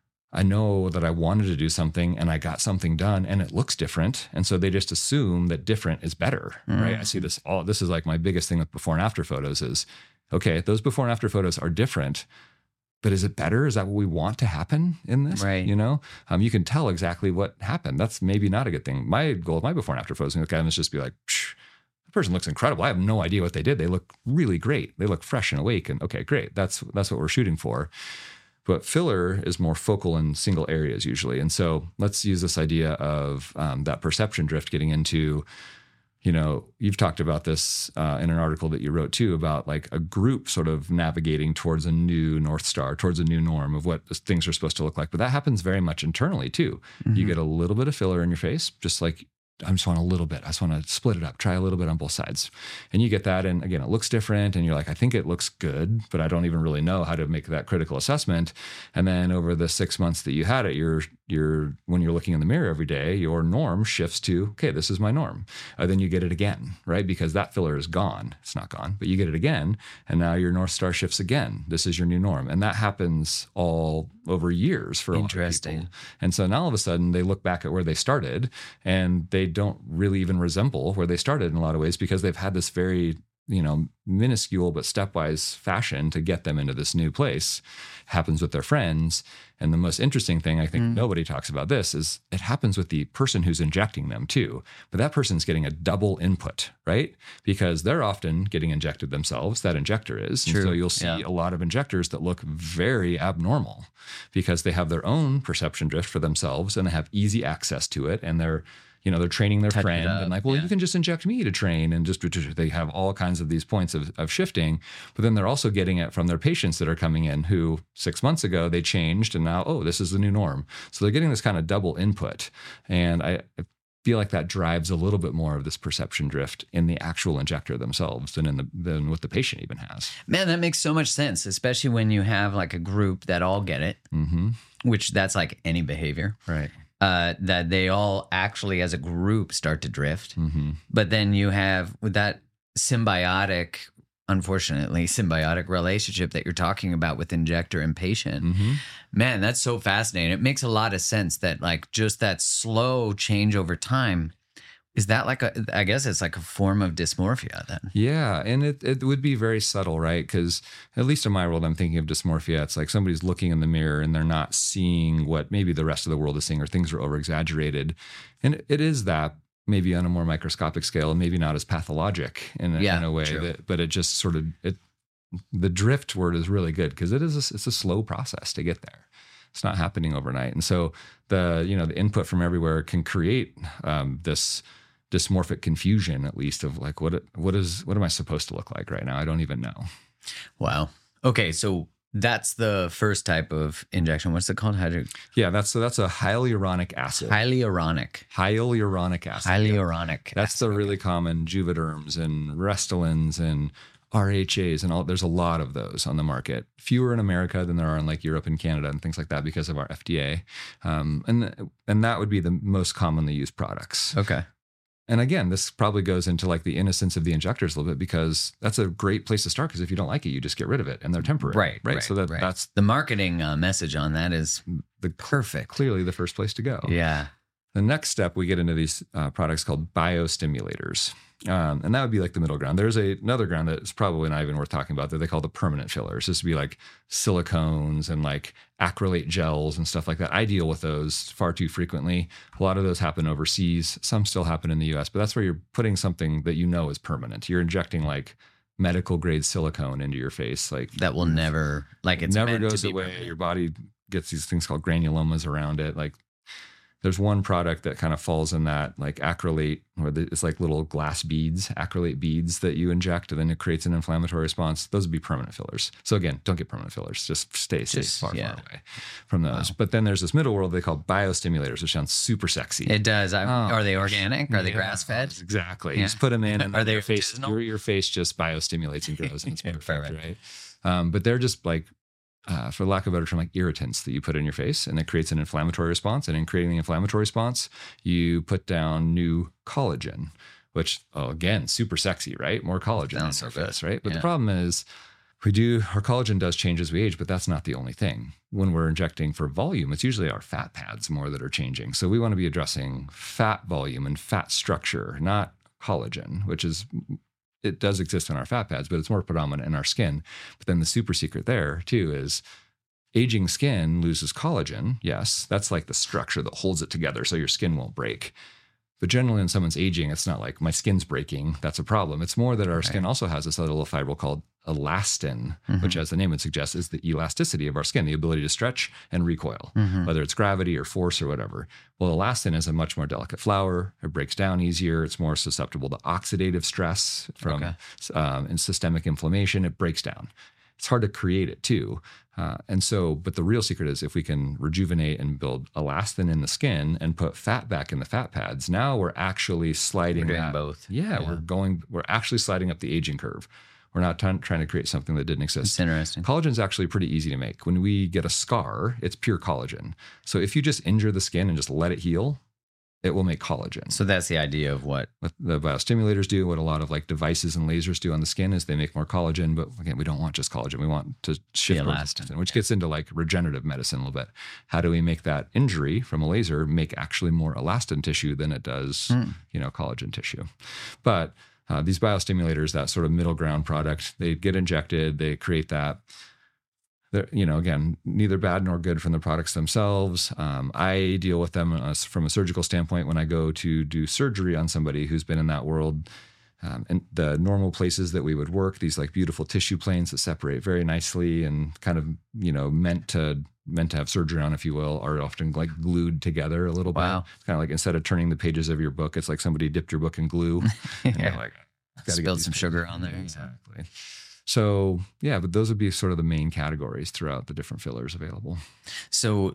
Speaker 2: I know that I wanted to do something and I got something done and it looks different. And so they just assume that different is better, right? I see this this is like my biggest thing with before and after photos is, okay, those before and after photos are different, but is it better? Is that what we want to happen in this?
Speaker 1: Right.
Speaker 2: You can tell exactly what happened. That's maybe not a good thing. My goal of my before and after photos is just be like, the person looks incredible. I have no idea what they did. They look really great. They look fresh and awake. And okay, great. That's what we're shooting for. But filler is more focal in single areas usually. And so let's use this idea of that perception drift getting into, you've talked about this in an article that you wrote too, about like a group sort of navigating towards a new North Star, towards a new norm of what things are supposed to look like. But that happens very much internally too. You get a little bit of filler in your face, just like, I just want a little bit. I just want to split it up, try a little bit on both sides. And you get that. And again, it looks different. And you're like, I think it looks good, but I don't even really know how to make that critical assessment. And then over the 6 months that you had it, when you're looking in the mirror every day, your norm shifts to, okay, this is my norm. Then you get it again, right? Because that filler is gone. It's not gone, but you get it again. And now your North Star shifts again. This is your new norm. And that happens all over years for a lot of people. And so now all of a sudden they look back at where they started and they don't really even resemble where they started in a lot of ways, because they've had this very, minuscule but stepwise fashion to get them into this new place. Happens with their friends. And the most interesting thing, I think nobody talks about this, is it happens with the person who's injecting them too. But that person's getting a double input, right? Because they're often getting injected themselves, that injector is.
Speaker 1: True.
Speaker 2: And so you'll see a lot of injectors that look very abnormal because they have their own perception drift for themselves and they have easy access to it. And they're training their friend and like, well, you can just inject me to train, and just they have all kinds of these points of shifting. But then they're also getting it from their patients that are coming in who 6 months ago they changed and now, oh, this is the new norm. So they're getting this kind of double input. And I feel like that drives a little bit more of this perception drift in the actual injector themselves than what the patient even has.
Speaker 1: Man, that makes so much sense, especially when you have like a group that all get it, which that's like any behavior.
Speaker 2: Right.
Speaker 1: That they all actually as a group start to drift. But then you have with that unfortunately symbiotic relationship that you're talking about with injector and patient. Man, that's so fascinating. It makes a lot of sense that like just that slow change over time Is that like I guess it's like a form of dysmorphia then?
Speaker 2: Yeah, and it would be very subtle, right? Because at least in my world, I'm thinking of dysmorphia. It's like somebody's looking in the mirror and they're not seeing what maybe the rest of the world is seeing, or things are over exaggerated, and it is that maybe on a more microscopic scale, and maybe not as pathologic in a way that, but it just sort of the drift word is really good because it's a slow process to get there. It's not happening overnight, and so the input from everywhere can create this dysmorphic confusion, at least, of like what am I supposed to look like right now? I don't even know.
Speaker 1: Wow. Okay, so that's the first type of injection. What's it called?
Speaker 2: Yeah, that's a hyaluronic acid.
Speaker 1: Hyaluronic acid. Hyaluronic.
Speaker 2: That's the really common Juvederms and Restylans and RHAs and all. There's a lot of those on the market. Fewer in America than there are in like Europe and Canada and things like that because of our FDA. And that would be the most commonly used products.
Speaker 1: Okay.
Speaker 2: And again, this probably goes into like the innocence of the injectors a little bit, because that's a great place to start. Because if you don't like it, you just get rid of it, and they're temporary. Right. So that's
Speaker 1: the marketing message on that is the perfect.
Speaker 2: Clearly the first place to go.
Speaker 1: Yeah.
Speaker 2: The next step, we get into these products called biostimulators. And that would be like the middle ground. There's another ground that's probably not even worth talking about that they call the permanent fillers. This would be like silicones and like acrylate gels and stuff like that. I deal with those far too frequently. A lot of those happen overseas. Some still happen in the US, but that's where you're putting something that you know is permanent. You're injecting like medical grade silicone into your face. Like
Speaker 1: that will never, like it's
Speaker 2: never
Speaker 1: meant
Speaker 2: goes
Speaker 1: to be
Speaker 2: away.
Speaker 1: permanent.
Speaker 2: Your body gets these things called granulomas around it. Like there's one product that kind of falls in that like acrylate, where it's like little glass beads, acrylate beads that you inject, and then it creates an inflammatory response. Those would be permanent fillers. So again, don't get permanent fillers. Just stay far away from those. Wow. But then there's this middle world they call biostimulators, which sounds super sexy.
Speaker 1: It does. Are they organic? Are they grass fed?
Speaker 2: Exactly. You just put them in, and
Speaker 1: are they
Speaker 2: your face? Your face just biostimulates and grows, and it's perfect, right? But they're just like, for lack of a better term, like irritants that you put in your face, and it creates an inflammatory response. And in creating the inflammatory response, you put down new collagen, which, again, super sexy, right? More collagen in your face, right? But the problem is our collagen does change as we age, but that's not the only thing. When we're injecting for volume, it's usually our fat pads more that are changing. So we want to be addressing fat volume and fat structure, not collagen, which is... It does exist in our fat pads, but it's more predominant in our skin. But then the super secret there too is aging skin loses collagen. Yes, that's like the structure that holds it together so your skin won't break. But generally when someone's aging, it's not like my skin's breaking. That's a problem. It's more that our skin also has this little fiber called elastin, which, as the name would suggest, is the elasticity of our skin, the ability to stretch and recoil, whether it's gravity or force or whatever. Well, elastin is a much more delicate flower. It breaks down easier. It's more susceptible to oxidative stress from and systemic inflammation. It breaks down. It's hard to create it too. But the real secret is if we can rejuvenate and build elastin in the skin and put fat back in the fat pads, now we're actually sliding
Speaker 1: both.
Speaker 2: Yeah, we're actually sliding up the aging curve. We're not trying to create something that didn't exist.
Speaker 1: It's interesting.
Speaker 2: Collagen is actually pretty easy to make. When we get a scar, it's pure collagen. So if you just injure the skin and just let it heal, it will make collagen.
Speaker 1: So that's the idea of what
Speaker 2: the biostimulators do. What a lot of like devices and lasers do on the skin is they make more collagen. But again, we don't want just collagen. We want to shift elastin, which gets into like regenerative medicine a little bit. How do we make that injury from a laser make actually more elastin tissue than it does, collagen tissue? But these biostimulators, that sort of middle ground product, they get injected, they create that. They're, again, neither bad nor good from the products themselves. I deal with them from a surgical standpoint when I go to do surgery on somebody who's been in that world. And the normal places that we would work, these like beautiful tissue planes that separate very nicely and kind of, meant to have surgery on, if you will, are often like glued together a little bit. It's kind of like instead of turning the pages of your book, it's like somebody dipped your book in glue. And you're like,
Speaker 1: spilled some sugar on there.
Speaker 2: Exactly. So but those would be sort of the main categories throughout the different fillers available.
Speaker 1: So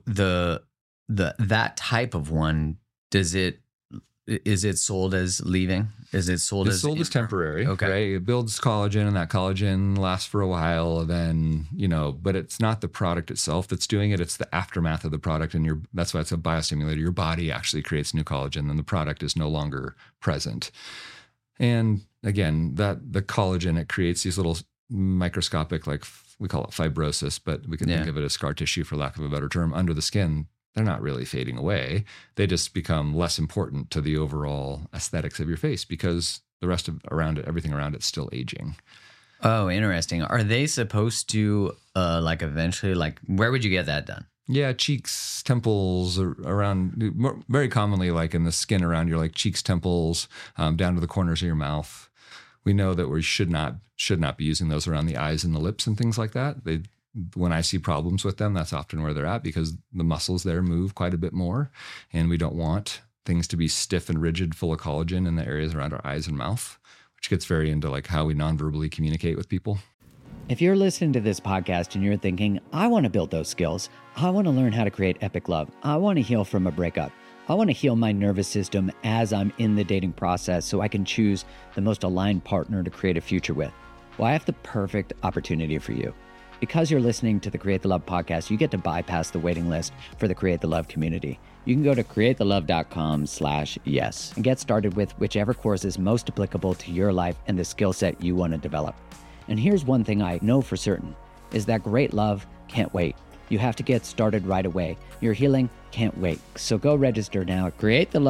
Speaker 1: that type of one, is it sold as leaving? Is it sold as
Speaker 2: temporary?
Speaker 1: Okay.
Speaker 2: Right? It builds collagen, and that collagen lasts for a while. Then, but it's not the product itself that's doing it. It's the aftermath of the product. And that's why it's a biostimulator. Your body actually creates new collagen, and the product is no longer present. And again, the collagen, it creates these little microscopic, like we call it fibrosis, but we can think of it as scar tissue, for lack of a better term, under the skin. they're not really fading away. They just become less important to the overall aesthetics of your face because the rest of around it, everything around it's still aging.
Speaker 1: Oh, interesting. Are they supposed to like eventually, like where would you get that done?
Speaker 2: Yeah, cheeks, temples, around, very commonly like in the skin around your like cheeks, temples, down to the corners of your mouth. We know that we should not be using those around the eyes and the lips and things like that. When I see problems with them, that's often where they're at because the muscles there move quite a bit more, and we don't want things to be stiff and rigid, full of collagen in the areas around our eyes and mouth, which gets very into like how we non-verbally communicate with people.
Speaker 1: If you're listening to this podcast and you're thinking, I want to build those skills, I want to learn how to create epic love, I want to heal from a breakup, I want to heal my nervous system as I'm in the dating process so I can choose the most aligned partner to create a future with, well, I have the perfect opportunity for you. Because you're listening to the Create the Love podcast, you get to bypass the waiting list for the Create the Love community. You can go to createthelove.com/yes and get started with whichever course is most applicable to your life and the skill set you want to develop. And here's one thing I know for certain, is that great love can't wait. You have to get started right away. Your healing can't wait. So go register now at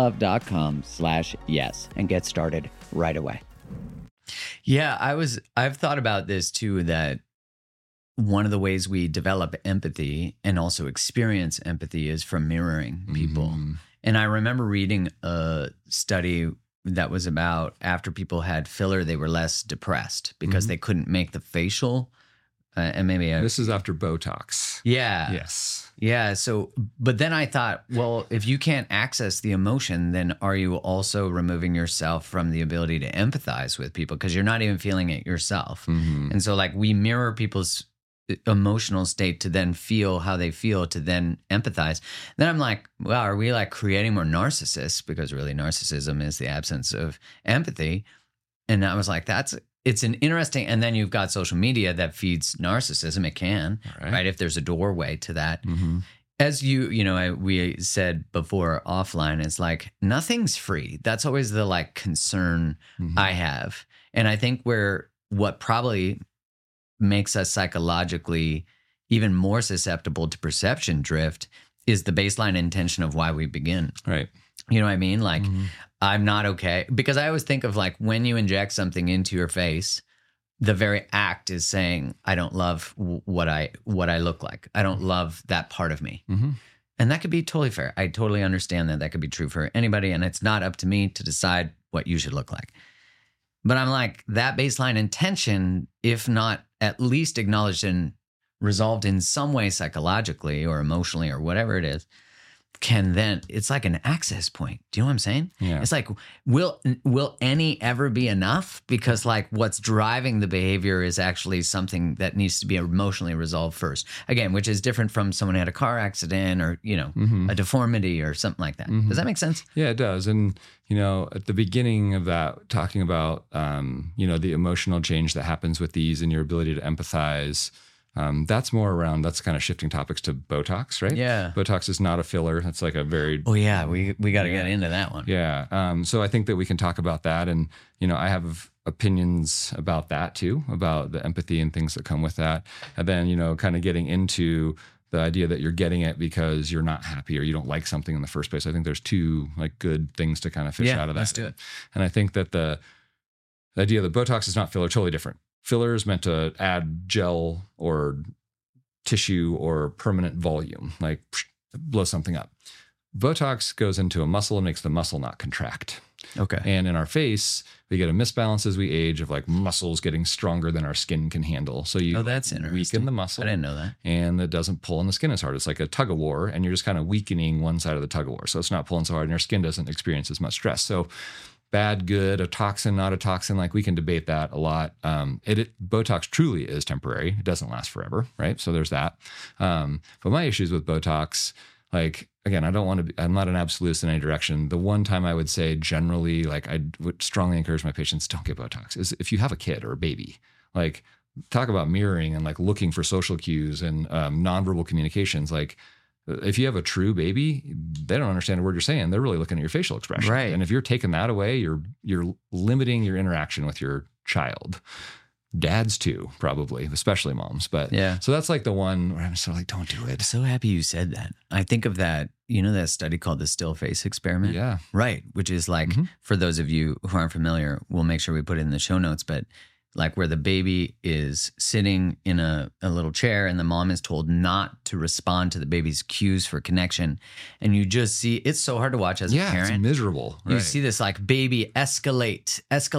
Speaker 1: createthelove.com/yes and get started right away. Yeah, I've thought about this too, that one of the ways we develop empathy and also experience empathy is from mirroring people. Mm-hmm. And I remember reading a study that was about after people had filler, they were less depressed because they couldn't make the facial. And maybe
Speaker 2: this is after Botox.
Speaker 1: Yeah.
Speaker 2: Yes.
Speaker 1: Yeah. So, but then I thought, well, if you can't access the emotion, then are you also removing yourself from the ability to empathize with people because you're not even feeling it yourself? Mm-hmm. And so, like, we mirror people's emotional state to then feel how they feel, to then empathize. Then I'm like, well, are we like creating more narcissists? Because really narcissism is the absence of empathy. And I was like, it's an interesting, and then you've got social media that feeds narcissism. It can, right? If there's a doorway to that. Mm-hmm. As we said before offline, it's like nothing's free. That's always the like concern I have. And I think what probably makes us psychologically even more susceptible to perception drift is the baseline intention of why we begin. Right. You know what I mean? Like, I'm not okay. Because I always think of like when you inject something into your face, the very act is saying, I don't love what I look like. I don't love that part of me. Mm-hmm. And that could be totally fair. I totally understand that could be true for anybody. And it's not up to me to decide what you should look like. But I'm like, that baseline intention, if not at least acknowledged and resolved in some way psychologically or emotionally or whatever it is, it's like an access point. Do you know what I'm saying? Yeah. It's like, will any ever be enough? Because like what's driving the behavior is actually something that needs to be emotionally resolved first. Again, which is different from someone who had a car accident or, a deformity or something like that. Mm-hmm. Does that make sense?
Speaker 2: Yeah, it does. And, at the beginning of that, talking about, the emotional change that happens with these and your ability to empathize, that's kind of shifting topics to Botox, right?
Speaker 1: Yeah.
Speaker 2: Botox is not a filler. That's like a very...
Speaker 1: Oh, yeah. We got to get into that one.
Speaker 2: Yeah. So I think that we can talk about that. And, I have opinions about that too, about the empathy and things that come with that. And then, kind of getting into the idea that you're getting it because you're not happy or you don't like something in the first place. I think there's two like good things to kind of fish out of that.
Speaker 1: Let's do it.
Speaker 2: And I think that the idea that Botox is not filler, totally different. Filler is meant to add gel or tissue or permanent volume, like blow something up. Botox goes into a muscle and makes the muscle not contract.
Speaker 1: Okay.
Speaker 2: And in our face, we get a misbalance as we age of like muscles getting stronger than our skin can handle. So
Speaker 1: that's interesting.
Speaker 2: Weaken the muscle.
Speaker 1: I didn't know that.
Speaker 2: And it doesn't pull on the skin as hard. It's like a tug of war, and you're just kind of weakening one side of the tug of war. So it's not pulling so hard, and your skin doesn't experience as much stress. So bad, good, a toxin, not a toxin, like we can debate that a lot. Botox truly is temporary. It doesn't last forever, right? So there's that. But my issues with Botox, like, again, I'm not an absolutist in any direction. The one time I would say generally, like I would strongly encourage my patients, don't get Botox, is if you have a kid or a baby. Like, talk about mirroring and like looking for social cues and nonverbal communications. Like, if you have a true baby, they don't understand a word you're saying. They're really looking at your facial expression.
Speaker 1: Right.
Speaker 2: And if you're taking that away, you're limiting your interaction with your child. dads too, probably, especially moms. But
Speaker 1: Yeah.
Speaker 2: so that's like the one where I'm sort of like, don't do
Speaker 1: I'm
Speaker 2: it.
Speaker 1: so happy you said that. I think of that, that study called the still face experiment?
Speaker 2: Yeah.
Speaker 1: Right. Which is like, for those of you who aren't familiar, we'll make sure we put it in the show notes, but like where the baby is sitting in a little chair and the mom is told not to respond to the baby's cues for connection. And you just see, it's so hard to watch as a parent.
Speaker 2: It's miserable.
Speaker 1: You see this like baby escalate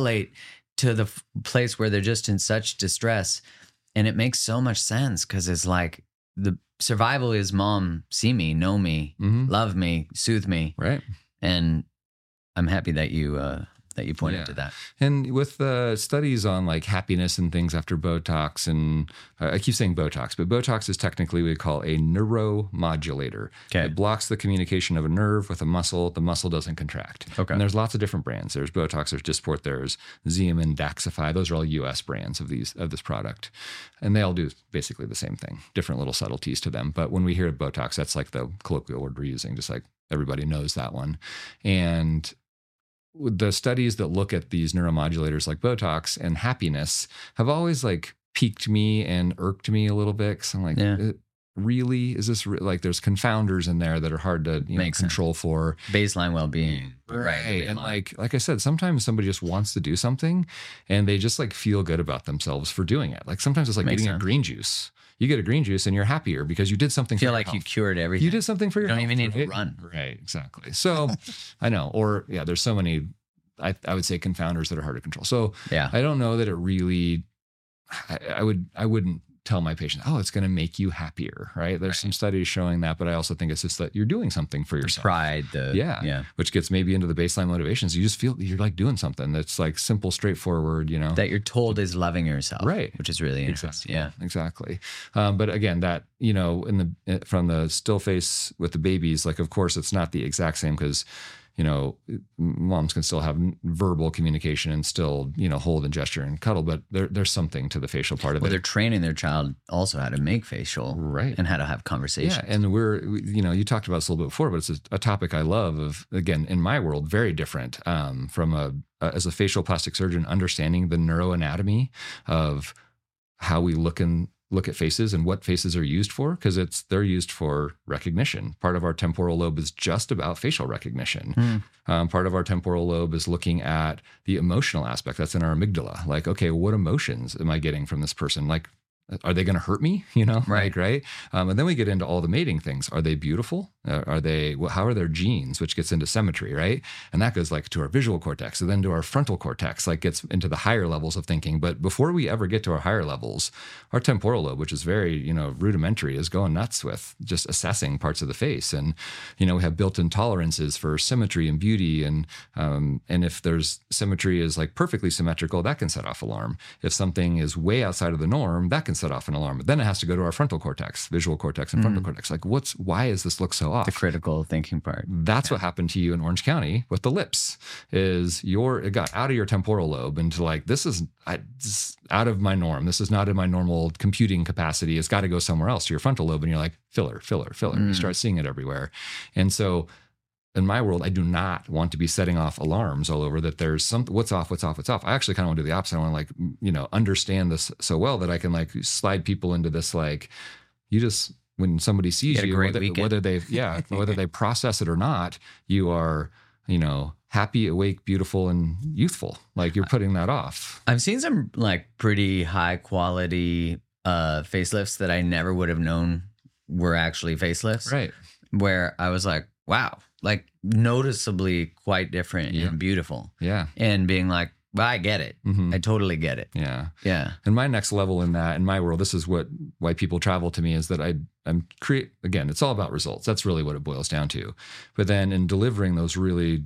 Speaker 1: to the place where they're just in such distress. And it makes so much sense because it's like the survival is mom, see me, know me, love me, soothe me.
Speaker 2: Right.
Speaker 1: And I'm happy that you pointed to that.
Speaker 2: And with the studies on like happiness and things after Botox, and I keep saying Botox, but Botox is technically what we call a neuromodulator.
Speaker 1: Okay.
Speaker 2: It blocks the communication of a nerve with a muscle. The muscle doesn't contract.
Speaker 1: Okay.
Speaker 2: And there's lots of different brands. There's Botox, there's Dysport, there's Xeomin, Daxxify. Those are all US brands of this product. And they all do basically the same thing, different little subtleties to them. But when we hear Botox, that's like the colloquial word we're using, just like everybody knows that one. And the studies that look at these neuromodulators like Botox and happiness have always like piqued me and irked me a little bit. Cause I'm like, really? Is this like there's confounders in there that are hard to control for
Speaker 1: baseline well-being.
Speaker 2: Right. And like I said, sometimes somebody just wants to do something and they just like feel good about themselves for doing it. Like sometimes it's like getting a green juice. You get a green juice and you're happier because you did something.
Speaker 1: Feel like you cured everything.
Speaker 2: You did something for your
Speaker 1: health. You don't even need
Speaker 2: to
Speaker 1: run.
Speaker 2: Right, exactly. So I know. Or there's so many. I would say confounders that are hard to control. So I don't know that it really. I wouldn't tell my patient, oh, it's going to make you happier, right? There's some studies showing that, but I also think it's just that you're doing something for yourself.
Speaker 1: Pride,
Speaker 2: which gets maybe into the baseline motivations. You just feel you're like doing something that's like simple, straightforward, that
Speaker 1: you're told is loving yourself,
Speaker 2: right?
Speaker 1: Which is really interesting.
Speaker 2: Exactly. But again, that from the still face with the babies, like of course it's not the exact same because moms can still have verbal communication and still, hold and gesture and cuddle, but there's something to the facial part of it.
Speaker 1: They're training their child also how to make facial,
Speaker 2: right,
Speaker 1: and how to have conversations.
Speaker 2: Yeah, and you talked about this a little bit before, but it's a topic I love. Of again, in my world, very different from as a facial plastic surgeon, understanding the neuroanatomy of how we look at faces and what faces are used for, because they're used for recognition. Part of our temporal lobe is just about facial recognition. Part of our temporal lobe is looking at the emotional aspect that's in our amygdala. Like, okay, what emotions am I getting from this person? Like, are they going to hurt me?
Speaker 1: Right.
Speaker 2: Right. And then we get into all the mating things. Are they beautiful? How are their genes, which gets into symmetry, right? And that goes like to our visual cortex and then to our frontal cortex, like gets into the higher levels of thinking. But before we ever get to our higher levels, our temporal lobe, which is very, rudimentary, is going nuts with just assessing parts of the face. And, we have built-in tolerances for symmetry and beauty. And if there's symmetry is like perfectly symmetrical, that can set off alarm. If something is way outside of the norm, that can set off an alarm. But then it has to go to our frontal cortex, visual cortex and frontal cortex. Like why does this look so off?
Speaker 1: The critical thinking part.
Speaker 2: That's what happened to you in Orange County with the lips is it got out of your temporal lobe into like, this is out of my norm. This is not in my normal computing capacity. It's got to go somewhere else to your frontal lobe. And you're like, filler. You start seeing it everywhere. And so in my world, I do not want to be setting off alarms all over that there's something, what's off. I actually kind of want to do the opposite. I want to understand this so well that I can like slide people into this, like when somebody sees you, whether they process it or not, you are, happy, awake, beautiful, and youthful. Like you're putting that off.
Speaker 1: I've seen some like pretty high quality facelifts that I never would have known were actually facelifts.
Speaker 2: Right.
Speaker 1: Where I was like, wow, like noticeably quite different and beautiful.
Speaker 2: Yeah.
Speaker 1: And being like, well, I get it. I totally get it.
Speaker 2: Yeah.
Speaker 1: Yeah.
Speaker 2: And my next level in my world, this is why people travel to me, is that again, it's all about results. That's really what it boils down to. But then in delivering those really,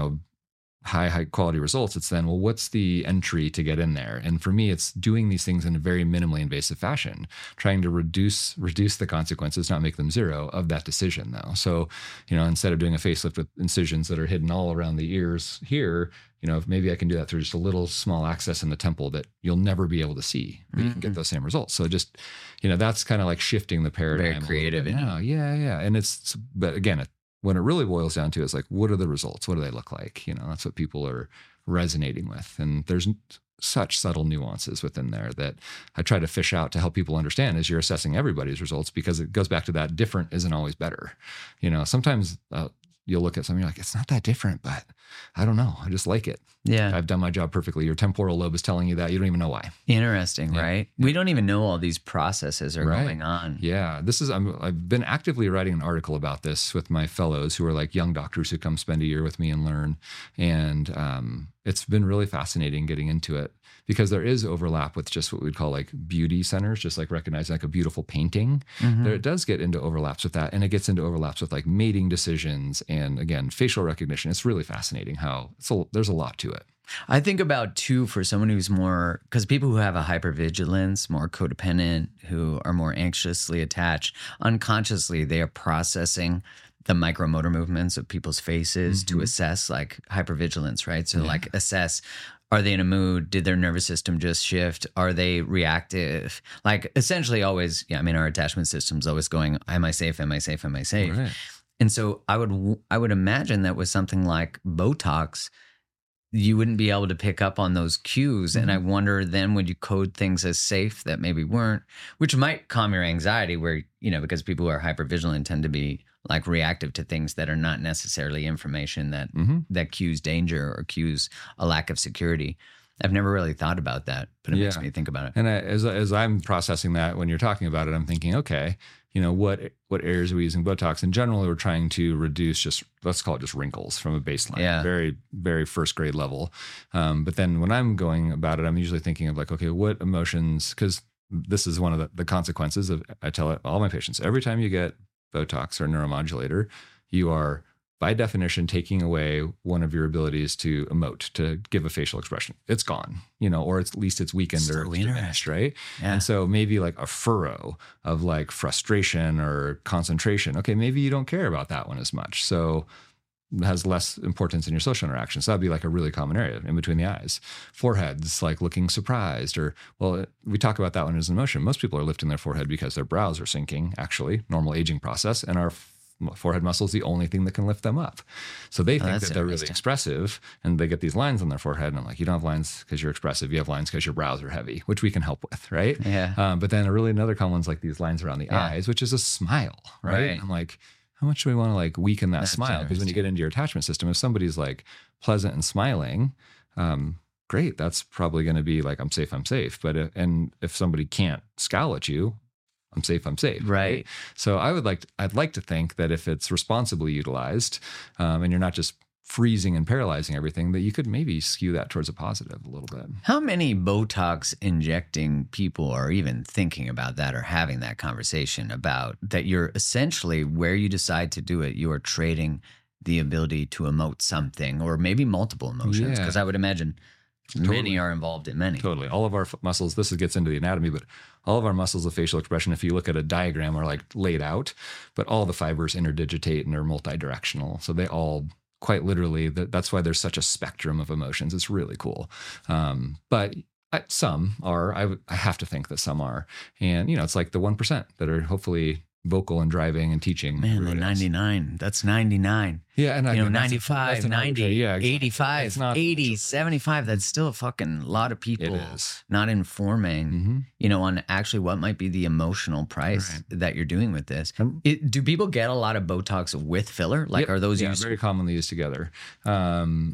Speaker 2: high quality results, it's then, well, what's the entry to get in there? And for me, it's doing these things in a very minimally invasive fashion, trying to reduce the consequences, not make them zero, of that decision though. So, instead of doing a facelift with incisions that are hidden all around the ears here, maybe I can do that through just a little small access in the temple that you'll never be able to see, but you can get those same results. So just, that's kind of like shifting the paradigm.
Speaker 1: Very creative.
Speaker 2: Yeah. And but again, when it really boils down to is like, what are the results? What do they look like? That's what people are resonating with. And there's such subtle nuances within there that I try to fish out to help people understand as you're assessing everybody's results, because it goes back to that different isn't always better. Sometimes you'll look at something, you're like, it's not that different, but I don't know. I just like it.
Speaker 1: Yeah.
Speaker 2: I've done my job perfectly. Your temporal lobe is telling you that. You don't even know why.
Speaker 1: Interesting,
Speaker 2: Yeah.
Speaker 1: right? We don't even know all these processes are
Speaker 2: Right.
Speaker 1: going on.
Speaker 2: Yeah. I've been actively writing an article about this with my fellows who are like young doctors who come spend a year with me and learn. And it's been really fascinating getting into it, because there is overlap with just what we'd call like beauty centers, just like recognizing like a beautiful painting.
Speaker 1: Mhm.
Speaker 2: There, it does get into overlaps with that. And it gets into overlaps with like mating decisions and, again, facial recognition. It's really fascinating how there's a lot to it.
Speaker 1: I think about too, for someone who's more, because people who have a hypervigilance, more codependent, who are more anxiously attached, unconsciously they are processing the micromotor movements of people's faces to assess like hypervigilance, right? So like assess, are they in a mood? Did their nervous system just shift? Are they reactive? Like essentially always, our attachment system's always going, am I safe? Am I safe? Am I safe?
Speaker 2: Right.
Speaker 1: And so I would imagine that with something like Botox, you wouldn't be able to pick up on those cues. And I wonder then, would you code things as safe that maybe weren't, which might calm your anxiety where, because people who are hypervigilant tend to be like reactive to things that are not necessarily information that that cues danger or cues a lack of security. I've never really thought about that, but it makes me think about it.
Speaker 2: And as I'm processing that, when you're talking about it, I'm thinking, okay, what areas are we using Botox? In general, we're trying to reduce let's call it just wrinkles from a baseline, very, very first grade level. But then when I'm going about it, I'm usually thinking of like, okay, what emotions, because this is one of the consequences of, I tell all my patients, every time you get Botox or neuromodulator, you are by definition taking away one of your abilities to emote, to give a facial expression. It's gone, or at least it's weakened or diminished, right?
Speaker 1: Yeah.
Speaker 2: And so maybe like a furrow of like frustration or concentration. Okay, maybe you don't care about that one as much. So it has less importance in your social interactions. So that'd be like a really common area in between the eyes. Foreheads, like looking surprised, we talk about that one as an emotion. Most people are lifting their forehead because their brows are sinking, actually, normal aging process. And our forehead muscle is the only thing that can lift them up. So they think that they're really expressive, and they get these lines on their forehead. And I'm like, you don't have lines because you're expressive. You have lines because your brows are heavy, which we can help with, right?
Speaker 1: Yeah.
Speaker 2: But then another common one's like these lines around the eyes, which is a smile, right? And I'm like, how much do we want to like weaken that smile? Because when you get into your attachment system, if somebody's like pleasant and smiling, great, that's probably going to be like, I'm safe. But if somebody can't scowl at you, I'm safe. Right. So I'd like to think that if it's responsibly utilized, and you're not just freezing and paralyzing everything, that you could maybe skew that towards a positive a little bit.
Speaker 1: How many Botox injecting people are even thinking about that or having that conversation about that? You're essentially, where you decide to do it, you are trading the ability to emote something or maybe multiple emotions. Because I would imagine many are involved in many.
Speaker 2: Totally. All of our muscles, this gets into the anatomy, but all of our muscles of facial expression, if you look at a diagram, are like laid out, but all the fibers interdigitate and are multidirectional. So they all quite literally, that's why there's such a spectrum of emotions. It's really cool. But some are, I have to think that some are. And, it's like the 1% that are hopefully vocal and driving and teaching.
Speaker 1: Man, the 99, that's 99.
Speaker 2: Yeah. And
Speaker 1: 95, 90, 85,
Speaker 2: it's not
Speaker 1: 80, 75. That's still a fucking lot of people not informing, on actually what might be the emotional price that you're doing with this. Do people get a lot of Botox with filler? Like, are those used?
Speaker 2: Very commonly used together. And,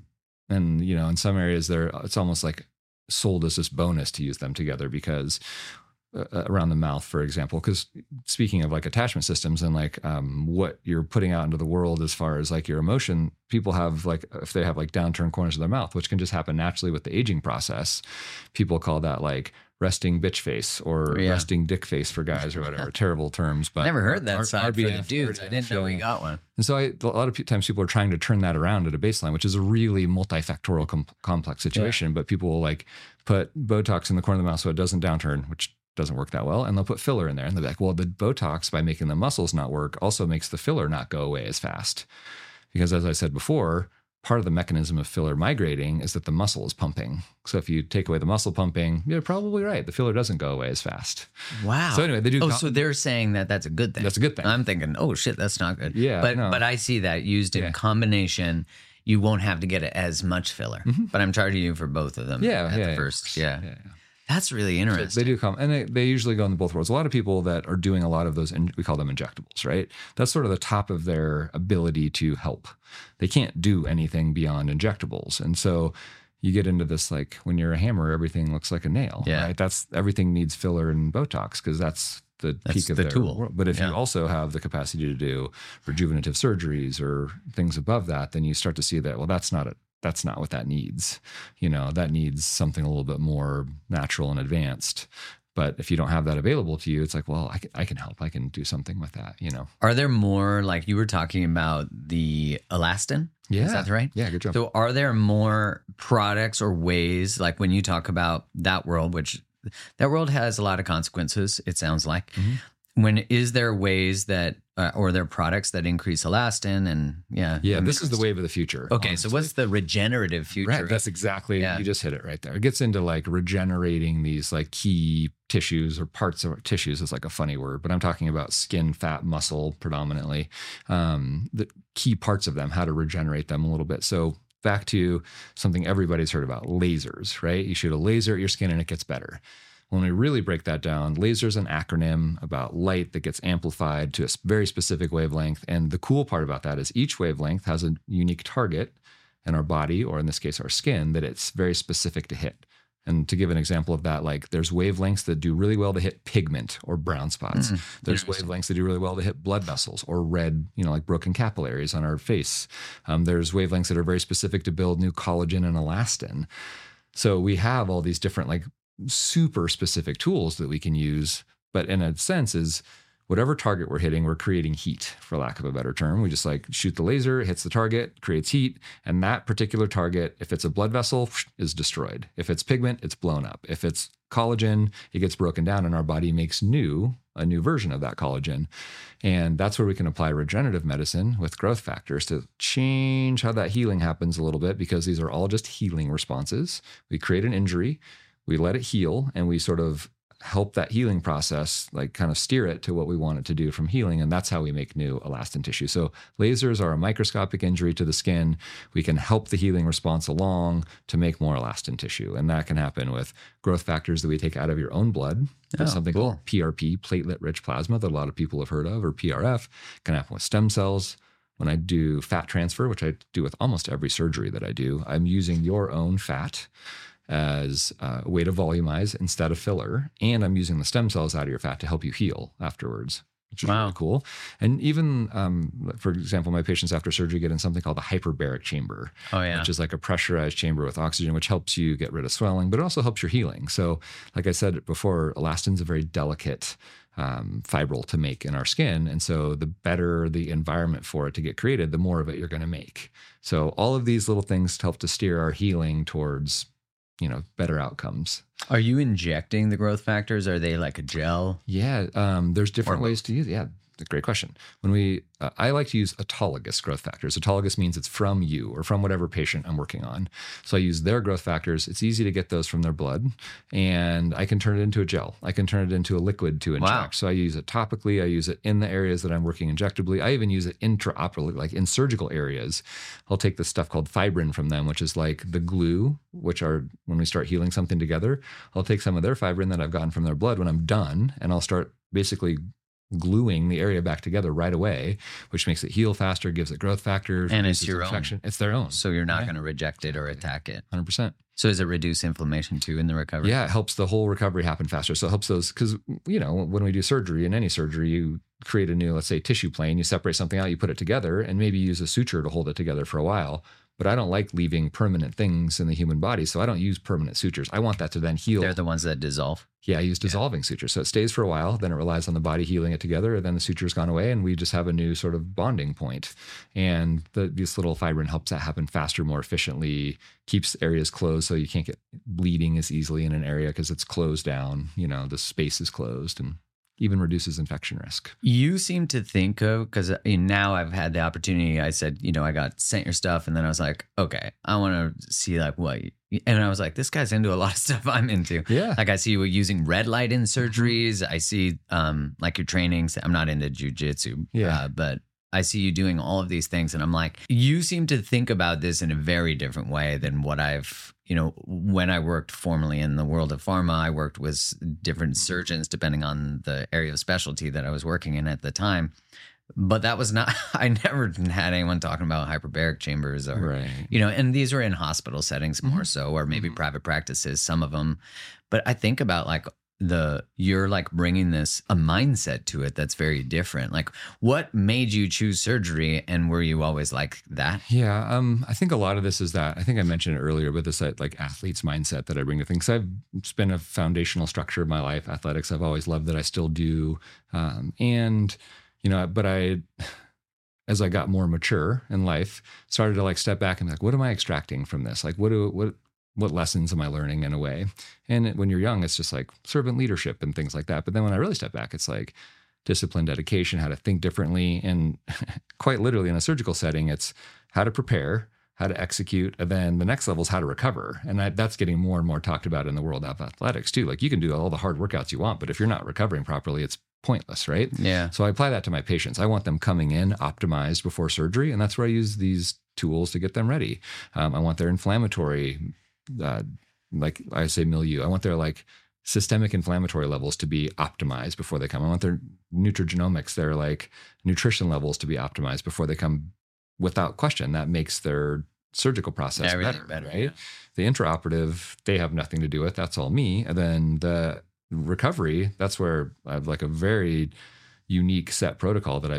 Speaker 2: in some areas it's almost like sold as this bonus to use them together because around the mouth, for example, because speaking of like attachment systems and like what you're putting out into the world as far as like your emotion, people have like, if they have like downturned corners of their mouth, which can just happen naturally with the aging process, people call that like resting bitch face or resting dick face for guys or whatever. Terrible terms. But
Speaker 1: never heard that side for the dudes. I didn't know we got one.
Speaker 2: And so a lot of times people are trying to turn that around at a baseline, which is a really multifactorial complex situation. But people will like put Botox in the corner of the mouth so it doesn't downturn, which doesn't work that well. And they'll put filler in there and they're like, well, the Botox, by making the muscles not work, also makes the filler not go away as fast. Because as I said before, part of the mechanism of filler migrating is that the muscle is pumping. So if you take away the muscle pumping, you're probably right. The filler doesn't go away as fast.
Speaker 1: Wow.
Speaker 2: So anyway, they do.
Speaker 1: So they're saying that that's a good thing.
Speaker 2: That's a good thing.
Speaker 1: I'm thinking, oh shit, that's not good.
Speaker 2: Yeah.
Speaker 1: But I see that used in combination. you won't have to get as much filler. But I'm charging you for both of them. First. Yeah. That's really interesting.
Speaker 2: So they do come, and they usually go in both worlds. A lot of people that are doing a lot of those, and we call them injectables, right? That's sort of the top of their ability to help. They can't do anything beyond injectables. And so you get into this, like when you're a hammer, everything looks like a nail, right? Everything needs filler and Botox because that's the peak of their
Speaker 1: tool.
Speaker 2: world. But if you also have the capacity to do rejuvenative surgeries or things above that, then you start to see that, well, that's not what that needs. That needs something a little bit more natural and advanced. But if you don't have that available to you, it's like, well, I can help. I can do something with that,
Speaker 1: Are there more, like you were talking about the elastin?
Speaker 2: Yeah.
Speaker 1: Is that right?
Speaker 2: Yeah, good job.
Speaker 1: So are there more products or ways, like when you talk about that world, which that world has a lot of consequences, it sounds like. Is there ways that, or there are products that increase elastin and
Speaker 2: this is the wave of the future.
Speaker 1: Okay.
Speaker 2: Honestly.
Speaker 1: So what's the regenerative future?
Speaker 2: Right. That's exactly, you just hit it right there. It gets into like regenerating these like key tissues or parts of tissues is like a funny word, but I'm talking about skin, fat, muscle predominantly. The key parts of them, how to regenerate them a little bit. So back to something everybody's heard about, lasers, right? You shoot a laser at your skin and it gets better. When we really break that down, laser is an acronym about light that gets amplified to a very specific wavelength. And the cool part about that is each wavelength has a unique target in our body, or in this case, our skin, that it's very specific to hit. And to give an example of that, like there's wavelengths that do really well to hit pigment or brown spots. There's wavelengths that do really well to hit blood vessels or red, like broken capillaries on our face. There's wavelengths that are very specific to build new collagen and elastin. So we have all these different like super specific tools that we can use, but in a sense is whatever target we're hitting, we're creating heat, for lack of a better term. We just like shoot the laser, it hits the target, creates heat, and that particular target, if it's a blood vessel, is destroyed. If it's pigment, it's blown up. If it's collagen, it gets broken down and our body makes a new version of that collagen. And that's where we can apply regenerative medicine with growth factors to change how that healing happens a little bit, because these are all just healing responses. We create an injury, we let it heal, and we sort of help that healing process, like kind of steer it to what we want it to do from healing. And that's how we make new elastin tissue. So lasers are a microscopic injury to the skin. We can help the healing response along to make more elastin tissue. And that can happen with growth factors that we take out of your own blood. There's something called PRP, platelet-rich plasma, that a lot of people have heard of, or PRF. It can happen with stem cells. When I do fat transfer, which I do with almost every surgery that I do, I'm using your own fat as a way to volumize instead of filler. And I'm using the stem cells out of your fat to help you heal afterwards, which is really cool. And even, for example, my patients after surgery get in something called the hyperbaric chamber, which is like a pressurized chamber with oxygen, which helps you get rid of swelling, but it also helps your healing. So like I said before, elastin's a very delicate fibril to make in our skin. And so the better the environment for it to get created, the more of it you're going to make. So all of these little things help to steer our healing towards better outcomes.
Speaker 1: Are you injecting the growth factors? Are they like a gel?
Speaker 2: Yeah, there's different ways to use it. Yeah, great question. When I like to use autologous growth factors. Autologous means it's from you or from whatever patient I'm working on. So I use their growth factors. It's easy to get those from their blood, and I can turn it into a gel. I can turn it into a liquid to inject. Wow. So I use it topically. I use it in the areas that I'm working injectably. I even use it intraoperally, like in surgical areas. I'll take this stuff called fibrin from them, which is like the glue, which are when we start healing something together. I'll take some of their fibrin that I've gotten from their blood when I'm done, and I'll start basically gluing the area back together right away, which makes it heal faster, gives it growth factors.
Speaker 1: And it's your
Speaker 2: infection.
Speaker 1: own.
Speaker 2: It's their own.
Speaker 1: So you're not going to reject it or attack it.
Speaker 2: 100%.
Speaker 1: So does it reduce inflammation too in the recovery?
Speaker 2: Yeah, it helps the whole recovery happen faster. So it helps those, because, when we do surgery, in any surgery, you create a new, let's say, tissue plane, you separate something out, you put it together, and maybe use a suture to hold it together for a while. But I don't like leaving permanent things in the human body, so I don't use permanent sutures. I want that to then heal.
Speaker 1: They're the ones that dissolve?
Speaker 2: Yeah, I use dissolving sutures. So it stays for a while, then it relies on the body healing it together, and then the suture's gone away, and we just have a new sort of bonding point. And this little fibrin helps that happen faster, more efficiently, keeps areas closed so you can't get bleeding as easily in an area because it's closed down. The space is closed, and even reduces infection risk.
Speaker 1: You seem to think of, because now I've had the opportunity, I said, I got sent your stuff, and then I was like, okay, I want to see like what, and I was like, this guy's into a lot of stuff I'm into.
Speaker 2: Yeah.
Speaker 1: Like I see you using red light in surgeries. I see like your trainings. I'm not into jujitsu, but I see you doing all of these things, and I'm like, you seem to think about this in a very different way than what I've, when I worked formerly in the world of pharma, I worked with different surgeons depending on the area of specialty that I was working in at the time. But that was not, I never had anyone talking about hyperbaric chambers or,
Speaker 2: Right.
Speaker 1: And these were in hospital settings more so, or maybe private practices, some of them. But I think about like you're like bringing a mindset to it that's very different. Like what made you choose surgery, and were you always like that?
Speaker 2: Yeah. I think a lot of this is that, I think I mentioned it earlier, but this like athlete's mindset that I bring to things. It's been a foundational structure of my life. Athletics, I've always loved that I still do. But as I got more mature in life, started to like step back and be like, what am I extracting from this? Like, what lessons am I learning in a way? And when you're young, it's just like servant leadership and things like that. But then when I really step back, it's like discipline, dedication, how to think differently. And quite literally in a surgical setting, it's how to prepare, how to execute, and then the next level is how to recover. And that's getting more and more talked about in the world of athletics too. Like you can do all the hard workouts you want, but if you're not recovering properly, it's pointless, right?
Speaker 1: Yeah.
Speaker 2: So I apply that to my patients. I want them coming in optimized before surgery, and that's where I use these tools to get them ready. I want their inflammatory, like I say, milieu. I want their like systemic inflammatory levels to be optimized before they come. I want their nutrigenomics, their like nutrition levels to be optimized before they come. Without question, that makes their surgical process better, right? Yeah. The intraoperative, they have nothing to do with. That's all me. And then the recovery, that's where I have like a very unique set protocol that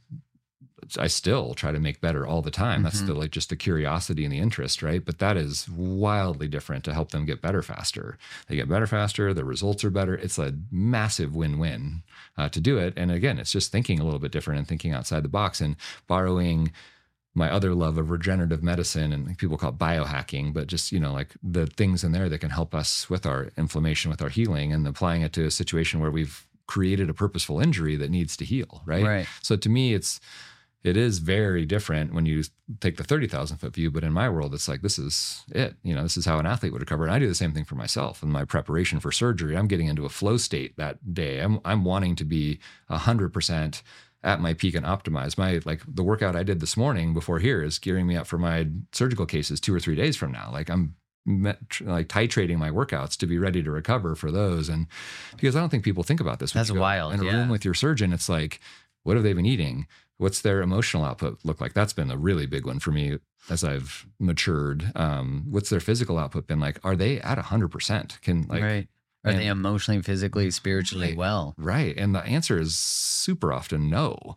Speaker 2: I still try to make better all the time. That's just the curiosity and the interest, right? But that is wildly different to help them get better faster. They get better faster, the results are better. It's a massive win-win to do it. And again, it's just thinking a little bit different and thinking outside the box and borrowing my other love of regenerative medicine, and people call it biohacking, but just, like the things in there that can help us with our inflammation, with our healing, and applying it to a situation where we've created a purposeful injury that needs to heal. Right. So to me, it is very different when you take the 30,000 foot view, but in my world, it's like, this is it. This is how an athlete would recover. And I do the same thing for myself in my preparation for surgery. I'm getting into a flow state that day. I'm wanting to be 100% at my peak and optimize. The workout I did this morning before here is gearing me up for my surgical cases 2 or 3 days from now. Like I'm titrating my workouts to be ready to recover for those. And because I don't think people think about this.
Speaker 1: That's wild.
Speaker 2: In a room with your surgeon, it's like, what have they been eating? What's their emotional output look like? That's been a really big one for me as I've matured. What's their physical output been like? Are they at 100%?
Speaker 1: Right. Are they emotionally, physically, spiritually well?
Speaker 2: Right. And the answer is super often no,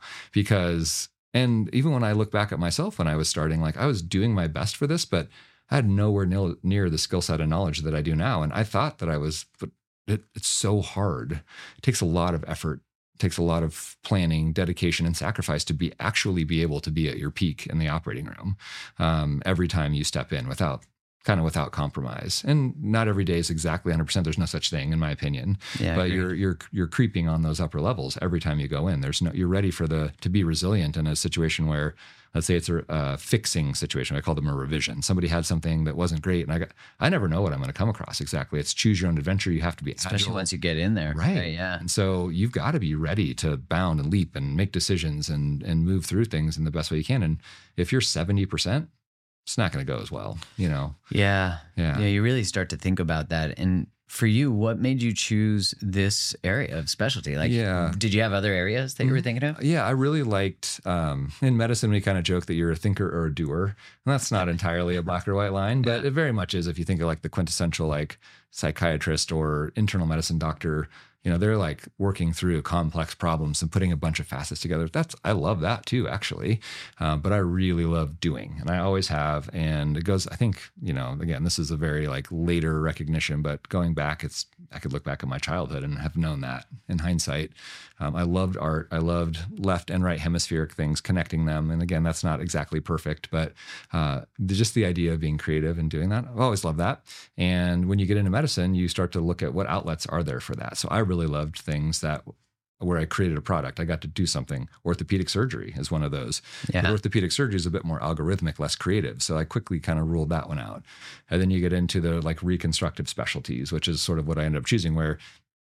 Speaker 2: and even when I look back at myself when I was starting, like I was doing my best for this, but I had nowhere near the skill set and knowledge that I do now. And I thought that I was, but it's so hard. It takes a lot of effort. It takes a lot of planning, dedication, and sacrifice to actually be able to be at your peak in the operating room every time you step in without compromise. And not every day is exactly 100%. There's no such thing, in my opinion. Yeah, but you're creeping on those upper levels every time you go in. You're ready to be resilient in a situation where, let's say it's a fixing situation. I call them a revision. Somebody had something that wasn't great, and I never know what I'm going to come across exactly. It's choose your own adventure. You have to be
Speaker 1: especially agile. Once you get in there,
Speaker 2: right? Yeah. And so you've got to be ready to bound and leap and make decisions and move through things in the best way you can. And if you're 70%. It's not going to go as well,
Speaker 1: Yeah. You really start to think about that. And for you, what made you choose this area of specialty? Did you have other areas that you were thinking of?
Speaker 2: Yeah, I really liked, in medicine, we kind of joke that you're a thinker or a doer. And that's not entirely a black or white line, but it very much is. If you think of like the quintessential like psychiatrist or internal medicine doctor, they're like working through complex problems and putting a bunch of facets together. I love that too, actually. But I really love doing, and I always have. And it goes, I think, again, this is a very like later recognition, but going back, I could look back at my childhood and have known that in hindsight. I loved art. I loved left and right hemispheric things, connecting them. And again, that's not exactly perfect, but just the idea of being creative and doing that, I've always loved that. And when you get into medicine, you start to look at what outlets are there for that. So I really loved things where I created a product. I got to do something. Orthopedic surgery is one of those. Yeah. But orthopedic surgery is a bit more algorithmic, less creative. So I quickly kind of ruled that one out. And then you get into the like reconstructive specialties, which is sort of what I ended up choosing, where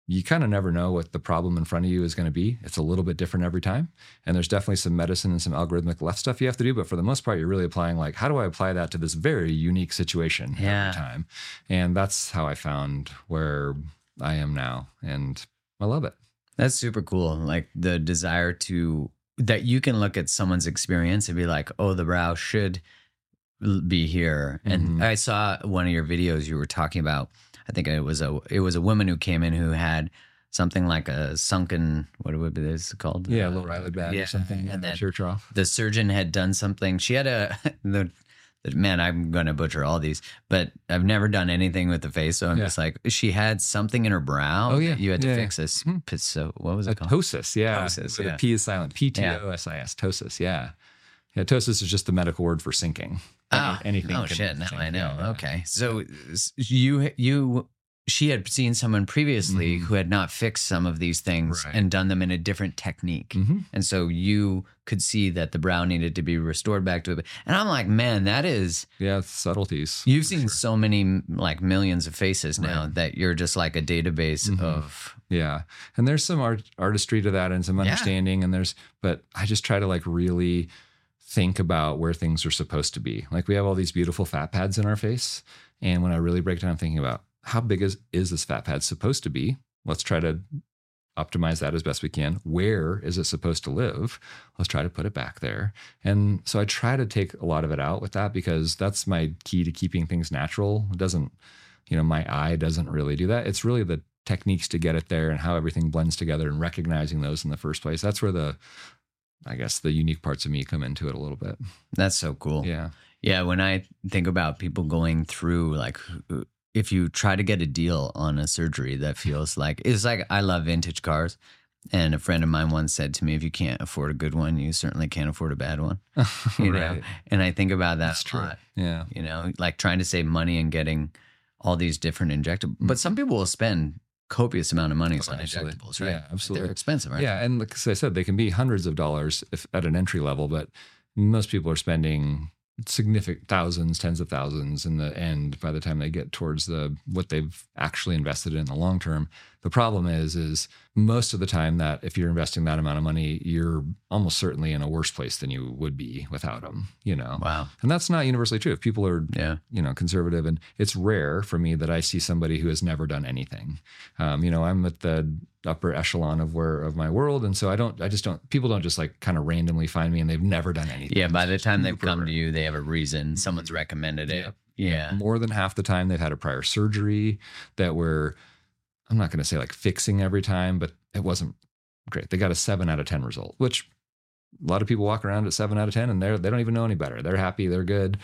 Speaker 2: you kind of never know what the problem in front of you is going to be. It's a little bit different every time. And there's definitely some medicine and some algorithmic left stuff you have to do. But for the most part, you're really applying like, how do I apply that to this very unique situation every time? And that's how I found where I am now. And I love it.
Speaker 1: That's super cool. Like the desire that you can look at someone's experience and be like, oh, the brow should be here. And I saw one of your videos you were talking about, I think it was a woman who came in who had something like a sunken, what would it be called?
Speaker 2: Yeah, a little Riley bag or something.
Speaker 1: And then
Speaker 2: tear trough.
Speaker 1: The surgeon had done something. She had man, I'm going to butcher all these, but I've never done anything with the face. So I'm just like, she had something in her brow.
Speaker 2: Oh, yeah.
Speaker 1: You had to fix this. So what was it called?
Speaker 2: Ptosis. Yeah.
Speaker 1: Ptosis,
Speaker 2: The P is silent. P-T-O-S-I-S. Ptosis. Yeah. Yeah. Ptosis is just the medical word for sinking. Anything.
Speaker 1: Oh shit. Now I know. Yeah. Okay. So she had seen someone previously who had not fixed some of these things and done them in a different technique. And so you could see that the brow needed to be restored back to it. And I'm like, man, that is...
Speaker 2: Yeah, subtleties.
Speaker 1: You've seen so many, like millions of faces now that you're just like a database of...
Speaker 2: Yeah. And there's some artistry to that and some understanding. And but I just try to like really think about where things are supposed to be. Like we have all these beautiful fat pads in our face. And when I really break down thinking about how big is this fat pad supposed to be? Let's try to optimize that as best we can. Where is it supposed to live? Let's try to put it back there. And so I try to take a lot of it out with that because that's my key to keeping things natural. It doesn't, my eye doesn't really do that. It's really the techniques to get it there and how everything blends together and recognizing those in the first place. That's where I guess the unique parts of me come into it a little bit.
Speaker 1: That's so cool.
Speaker 2: Yeah.
Speaker 1: Yeah. When I think about people going through like, if you try to get a deal on a surgery that feels like, it's like, I love vintage cars. And a friend of mine once said to me, if you can't afford a good one, you certainly can't afford a bad one. You know? And I think about that a lot.
Speaker 2: Yeah.
Speaker 1: Like trying to save money and getting all these different injectables. But some people will spend copious amount of money on injectables, right?
Speaker 2: Yeah, absolutely.
Speaker 1: They're expensive, right?
Speaker 2: Yeah. And like I said, they can be hundreds of dollars at an entry level, but most people are spending significant thousands, tens of thousands in the end by the time they get towards what they've actually invested in the long term. The problem is most of the time that if you're investing that amount of money, you're almost certainly in a worse place than you would be without them, Wow. And that's not universally true. If people are, conservative, and it's rare for me that I see somebody who has never done anything. I'm at the upper echelon of my world. And so people don't just like kind of randomly find me and they've never done anything.
Speaker 1: Yeah. By the time they've come to you, they have a reason. Someone's recommended it. Yeah.
Speaker 2: More than half the time they've had a prior surgery that I'm not going to say like fixing every time, but it wasn't great. They got a 7 out of 10 result, which a lot of people walk around at 7 out of 10 and they don't even know any better. They're happy. They're good.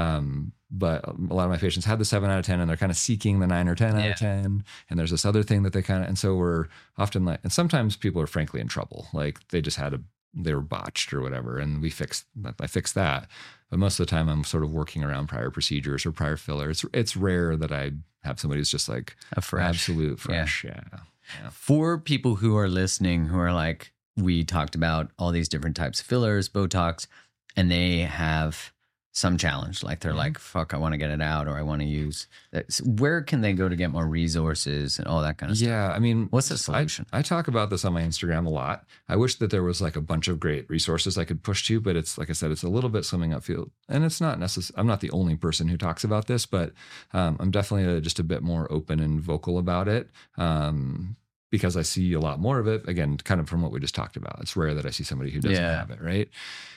Speaker 2: But a lot of my patients had the 7 out of 10 and they're kind of seeking the 9 or 10 out of 10. And there's this other thing that and so we're often like, and sometimes people are frankly in trouble. Like they just they were botched or whatever. And I fixed that. But most of the time I'm sort of working around prior procedures or prior filler. It's rare that I have somebody who's just like absolute fresh. Yeah.
Speaker 1: For people who are listening, who are like, we talked about all these different types of fillers, Botox, and they have some challenge. Like they're like, fuck, I want to get it out, or I want to use that. So where can they go to get more resources and all that kind of stuff?
Speaker 2: Yeah. I mean,
Speaker 1: what's the solution?
Speaker 2: I talk about this on my Instagram a lot. I wish that there was like a bunch of great resources I could push to, but it's like I said, it's a little bit swimming upfield, and it's not necessary. I'm not the only person who talks about this, but I'm definitely just a bit more open and vocal about it. Because I see a lot more of it, again, kind of from what we just talked about. It's rare that I see somebody who doesn't have it, right?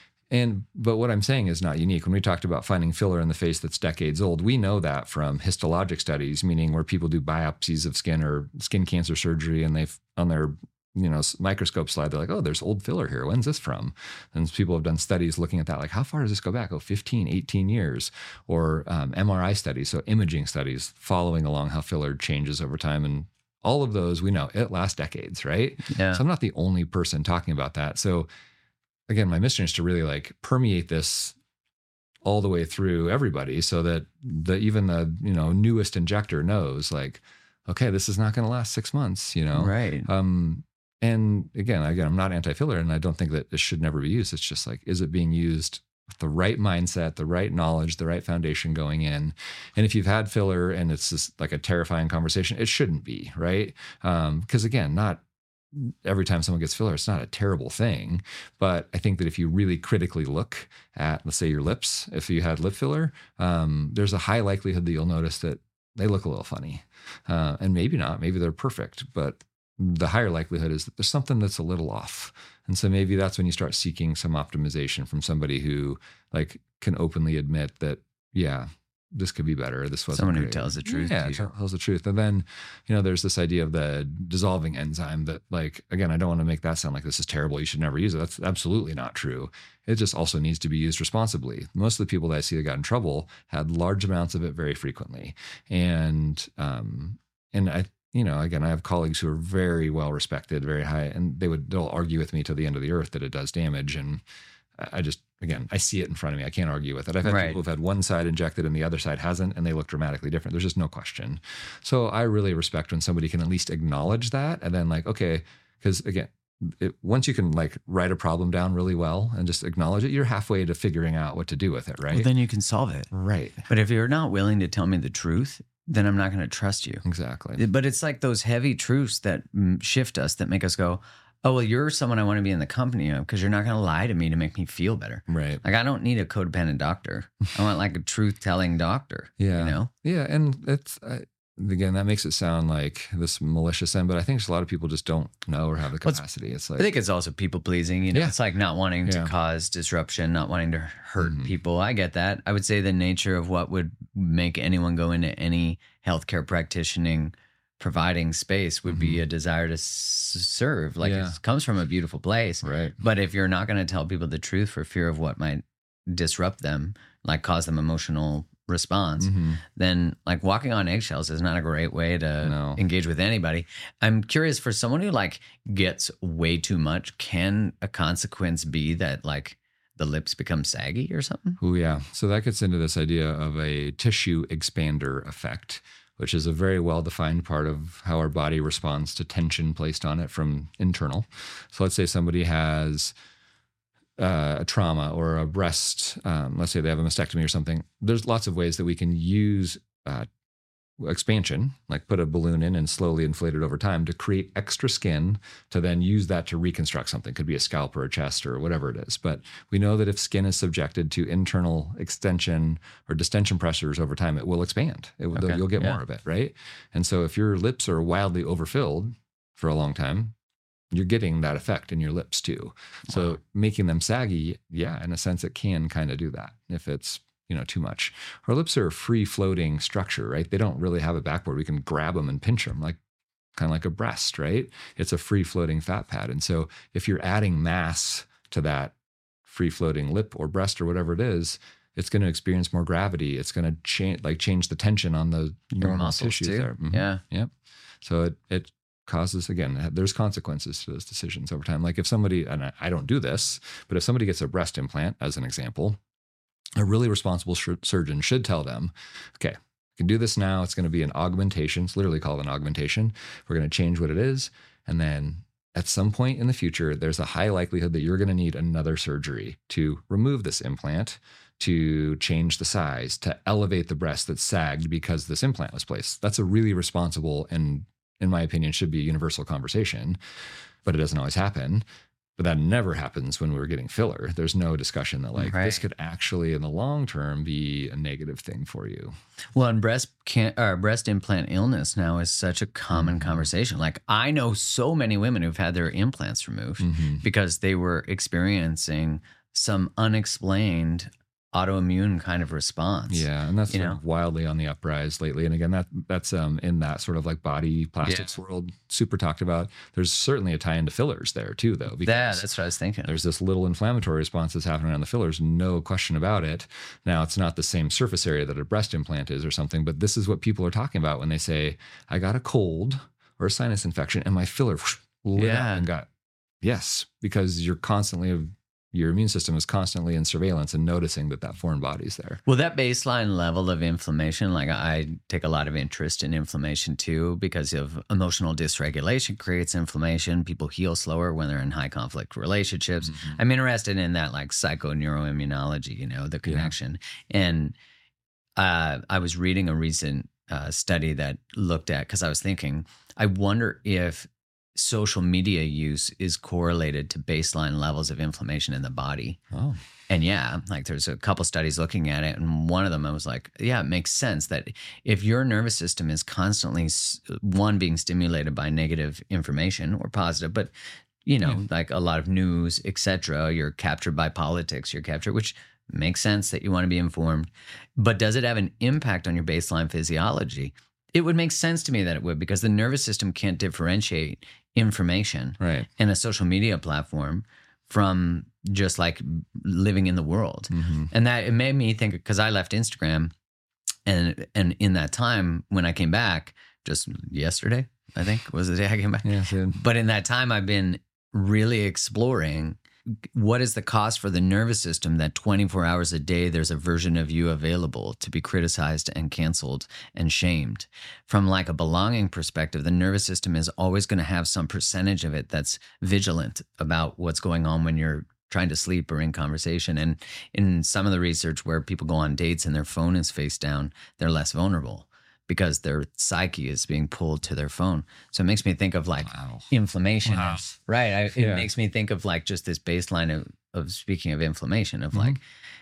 Speaker 2: But what I'm saying is not unique. When we talked about finding filler in the face that's decades old, we know that from histologic studies, meaning where people do biopsies of skin or skin cancer surgery, and they've on their microscope slide, they're like, oh, there's old filler here. When's this from? And people have done studies looking at that, like, how far does this go back? 15, 18 years. Or MRI studies, so imaging studies following along how filler changes over time. And all of those, we know it lasts decades, right?
Speaker 1: Yeah.
Speaker 2: So I'm not the only person talking about that. So again, my mission is to really like permeate this all the way through everybody, so that even the newest injector knows, like, okay, this is not going to last 6 months,
Speaker 1: Right.
Speaker 2: And again, I'm not anti-filler, and I don't think that it should never be used. It's just like, is it being used with the right mindset, the right knowledge, the right foundation going in. And if you've had filler and it's just like a terrifying conversation, it shouldn't be, right? Because again, not every time someone gets filler, it's not a terrible thing. But I think that if you really critically look at, let's say, your lips, if you had lip filler, there's a high likelihood that you'll notice that they look a little funny. And maybe not, maybe they're perfect, but the higher likelihood is that there's something that's a little off. And so maybe that's when you start seeking some optimization from somebody who like can openly admit that, yeah, this could be better. This wasn't
Speaker 1: someone who
Speaker 2: great.
Speaker 1: tells the truth.
Speaker 2: Yeah, tells the truth. And then, there's this idea of the dissolving enzyme that, like, again, I don't want to make that sound like this is terrible, you should never use it. That's absolutely not true. It just also needs to be used responsibly. Most of the people that I see that got in trouble had large amounts of it very frequently. And I, again, I have colleagues who are very well respected, very high, and they'll argue with me to the end of the earth that it does damage. And I just, again, I see it in front of me. I can't argue with it. I've had people who've had one side injected and the other side hasn't, and they look dramatically different. There's just no question. So I really respect when somebody can at least acknowledge that, and then like, okay, because again, once you can like write a problem down really well and just acknowledge it, you're halfway to figuring out what to do with it, right?
Speaker 1: Well, then you can solve it.
Speaker 2: Right.
Speaker 1: But if you're not willing to tell me the truth, then I'm not going to trust you.
Speaker 2: Exactly.
Speaker 1: But it's like those heavy truths that shift us, that make us go, oh, well, you're someone I want to be in the company of because you're not going to lie to me to make me feel better.
Speaker 2: Right.
Speaker 1: Like, I don't need a codependent doctor. I want like a truth-telling doctor.
Speaker 2: Yeah. Yeah. And it's, again, that makes it sound like this malicious end, but I think a lot of people just don't know or have the capacity. It's like,
Speaker 1: I think it's also people pleasing. It's like not wanting to cause disruption, not wanting to hurt people. I get that. I would say the nature of what would make anyone go into any healthcare practicing providing space would be a desire to serve. Like it comes from a beautiful place.
Speaker 2: Right.
Speaker 1: But if you're not going to tell people the truth for fear of what might disrupt them, like cause them emotional response, then like walking on eggshells is not a great way to engage with anybody. I'm curious, for someone who like gets way too much, can a consequence be that like the lips become saggy or something?
Speaker 2: Oh yeah. So that gets into this idea of a tissue expander effect, which is a very well-defined part of how our body responds to tension placed on it from internal. So let's say somebody has a trauma or a breast, let's say they have a mastectomy or something. There's lots of ways that we can use expansion, like put a balloon in and slowly inflate it over time to create extra skin to then use that to reconstruct something. Could be a scalp or a chest or whatever it is. But we know that if skin is subjected to internal extension or distension pressures over time, it will expand. You'll get more of it, right? And so if your lips are wildly overfilled for a long time, you're getting that effect in your lips too. So making them saggy, in a sense, it can kind of do that if it's too much. Our lips are a free floating structure, right? They don't really have a backboard. We can grab them and pinch them, like kind of like a breast, right? It's a free floating fat pad. And so if you're adding mass to that free floating lip or breast or whatever it is, it's going to experience more gravity. It's going to change the tension on the normal tissues there.
Speaker 1: Yeah.
Speaker 2: Yep. So it causes, again, there's consequences to those decisions over time. Like if somebody, and I don't do this, but if somebody gets a breast implant, as an example, a really responsible surgeon should tell them, okay, I can do this now. It's going to be an augmentation. It's literally called an augmentation. We're going to change what it is. And then at some point in the future, there's a high likelihood that you're going to need another surgery to remove this implant, to change the size, to elevate the breast that's sagged because this implant was placed. That's a really responsible and, in my opinion, should be a universal conversation, but it doesn't always happen. But that never happens when we're getting filler. There's no discussion that like this could actually in the long term be a negative thing for you.
Speaker 1: Well, and breast implant illness now is such a common conversation. Like I know so many women who've had their implants removed because they were experiencing some unexplained autoimmune kind of response.
Speaker 2: Yeah, and that's sort of wildly on the uprise lately. And again, that's in that sort of like body plastics world, super talked about. There's certainly a tie into fillers there too, though.
Speaker 1: That's what I was thinking.
Speaker 2: There's this little inflammatory response that's happening on the fillers, no question about it. Now, it's not the same surface area that a breast implant is or something, but this is what people are talking about when they say, I got a cold or a sinus infection and my filler lit up and got, yes, because you're constantly your immune system is constantly in surveillance and noticing that foreign body's there.
Speaker 1: Well, that baseline level of inflammation, like I take a lot of interest in inflammation too, because of emotional dysregulation creates inflammation. People heal slower when they're in high conflict relationships. I'm interested in that, like psychoneuroimmunology, the connection. Yeah. And I was reading a recent study that looked at, because I was thinking, I wonder if social media use is correlated to baseline levels of inflammation in the body.
Speaker 2: Oh.
Speaker 1: And yeah, like there's a couple studies looking at it. And one of them, I was like, yeah, it makes sense that if your nervous system is constantly, one, being stimulated by negative information or positive, but like a lot of news, etc., you're captured by politics, which makes sense that you want to be informed. But does it have an impact on your baseline physiology? It would make sense to me that it would, because the nervous system can't differentiate information in a social media platform from just like living in the world. And that it made me think, because I left Instagram, and in that time when I came back, just yesterday, I think was the day I came back.
Speaker 2: Yeah,
Speaker 1: but in that time, I've been really exploring what is the cost for the nervous system that 24 hours a day there's a version of you available to be criticized and canceled and shamed. From like a belonging perspective, the nervous system is always going to have some percentage of it that's vigilant about what's going on when you're trying to sleep or in conversation. And in some of the research where people go on dates and their phone is face down, they're less vulnerable, because their psyche is being pulled to their phone. So it makes me think of like inflammation.
Speaker 2: Wow.
Speaker 1: Right. It makes me think of like just this baseline of speaking of inflammation, of like,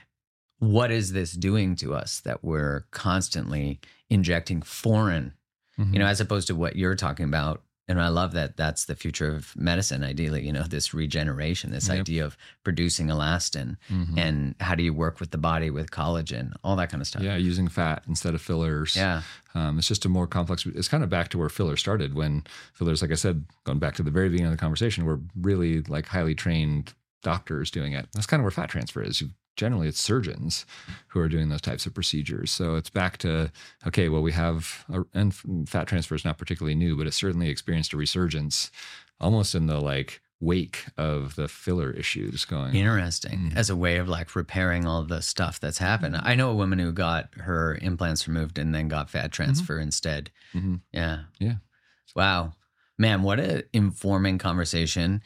Speaker 1: what is this doing to us that we're constantly injecting foreign, as opposed to what you're talking about. And I love that that's the future of medicine, ideally, this regeneration, this idea of producing elastin, and how do you work with the body with collagen, all that kind of stuff.
Speaker 2: Yeah, using fat instead of fillers.
Speaker 1: Yeah.
Speaker 2: It's just a more complex, it's kind of back to where fillers started, when fillers, like I said, going back to the very beginning of the conversation, were really like highly trained doctors doing it. That's kind of where fat transfer is. Generally, it's surgeons who are doing those types of procedures. So it's back to, okay, well, we have, and fat transfer is not particularly new, but it certainly experienced a resurgence almost in the like wake of the filler issues going.
Speaker 1: Interesting. As a way of like repairing all the stuff that's happened. I know a woman who got her implants removed and then got fat transfer instead. Yeah.
Speaker 2: Yeah.
Speaker 1: Wow. Man, what an informing conversation.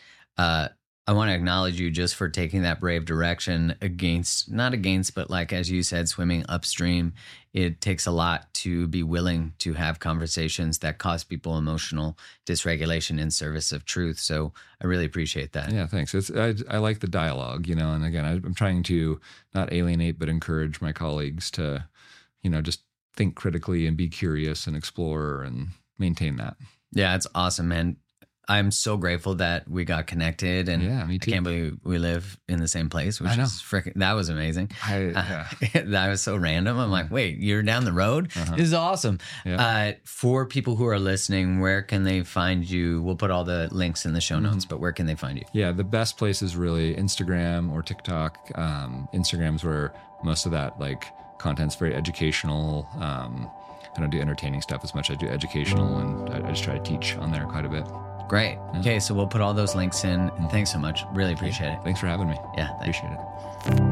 Speaker 1: I want to acknowledge you just for taking that brave direction but like, as you said, swimming upstream. It takes a lot to be willing to have conversations that cause people emotional dysregulation in service of truth. So I really appreciate that.
Speaker 2: Yeah, thanks. I like the dialogue, and again, I'm trying to not alienate, but encourage my colleagues to, just think critically and be curious and explore and maintain that.
Speaker 1: Yeah, it's awesome, man. I'm so grateful that we got connected, and
Speaker 2: yeah, me too.
Speaker 1: I can't believe we live in the same place, which is freaking, that was amazing. That was so random. I'm like, wait, you're down the road? This is awesome. Yeah. For people who are listening, where can they find you? We'll put all the links in the show notes, but where can they find you?
Speaker 2: Yeah, the best place is really Instagram or TikTok. Instagram's where most of that like content's very educational. I don't do entertaining stuff as much as I do educational, and I just try to teach on there quite a bit.
Speaker 1: Great. Yeah. Okay, so we'll put all those links in. And thanks so much. Really appreciate it.
Speaker 2: Thanks for having me.
Speaker 1: Yeah, thanks.
Speaker 2: Appreciate it.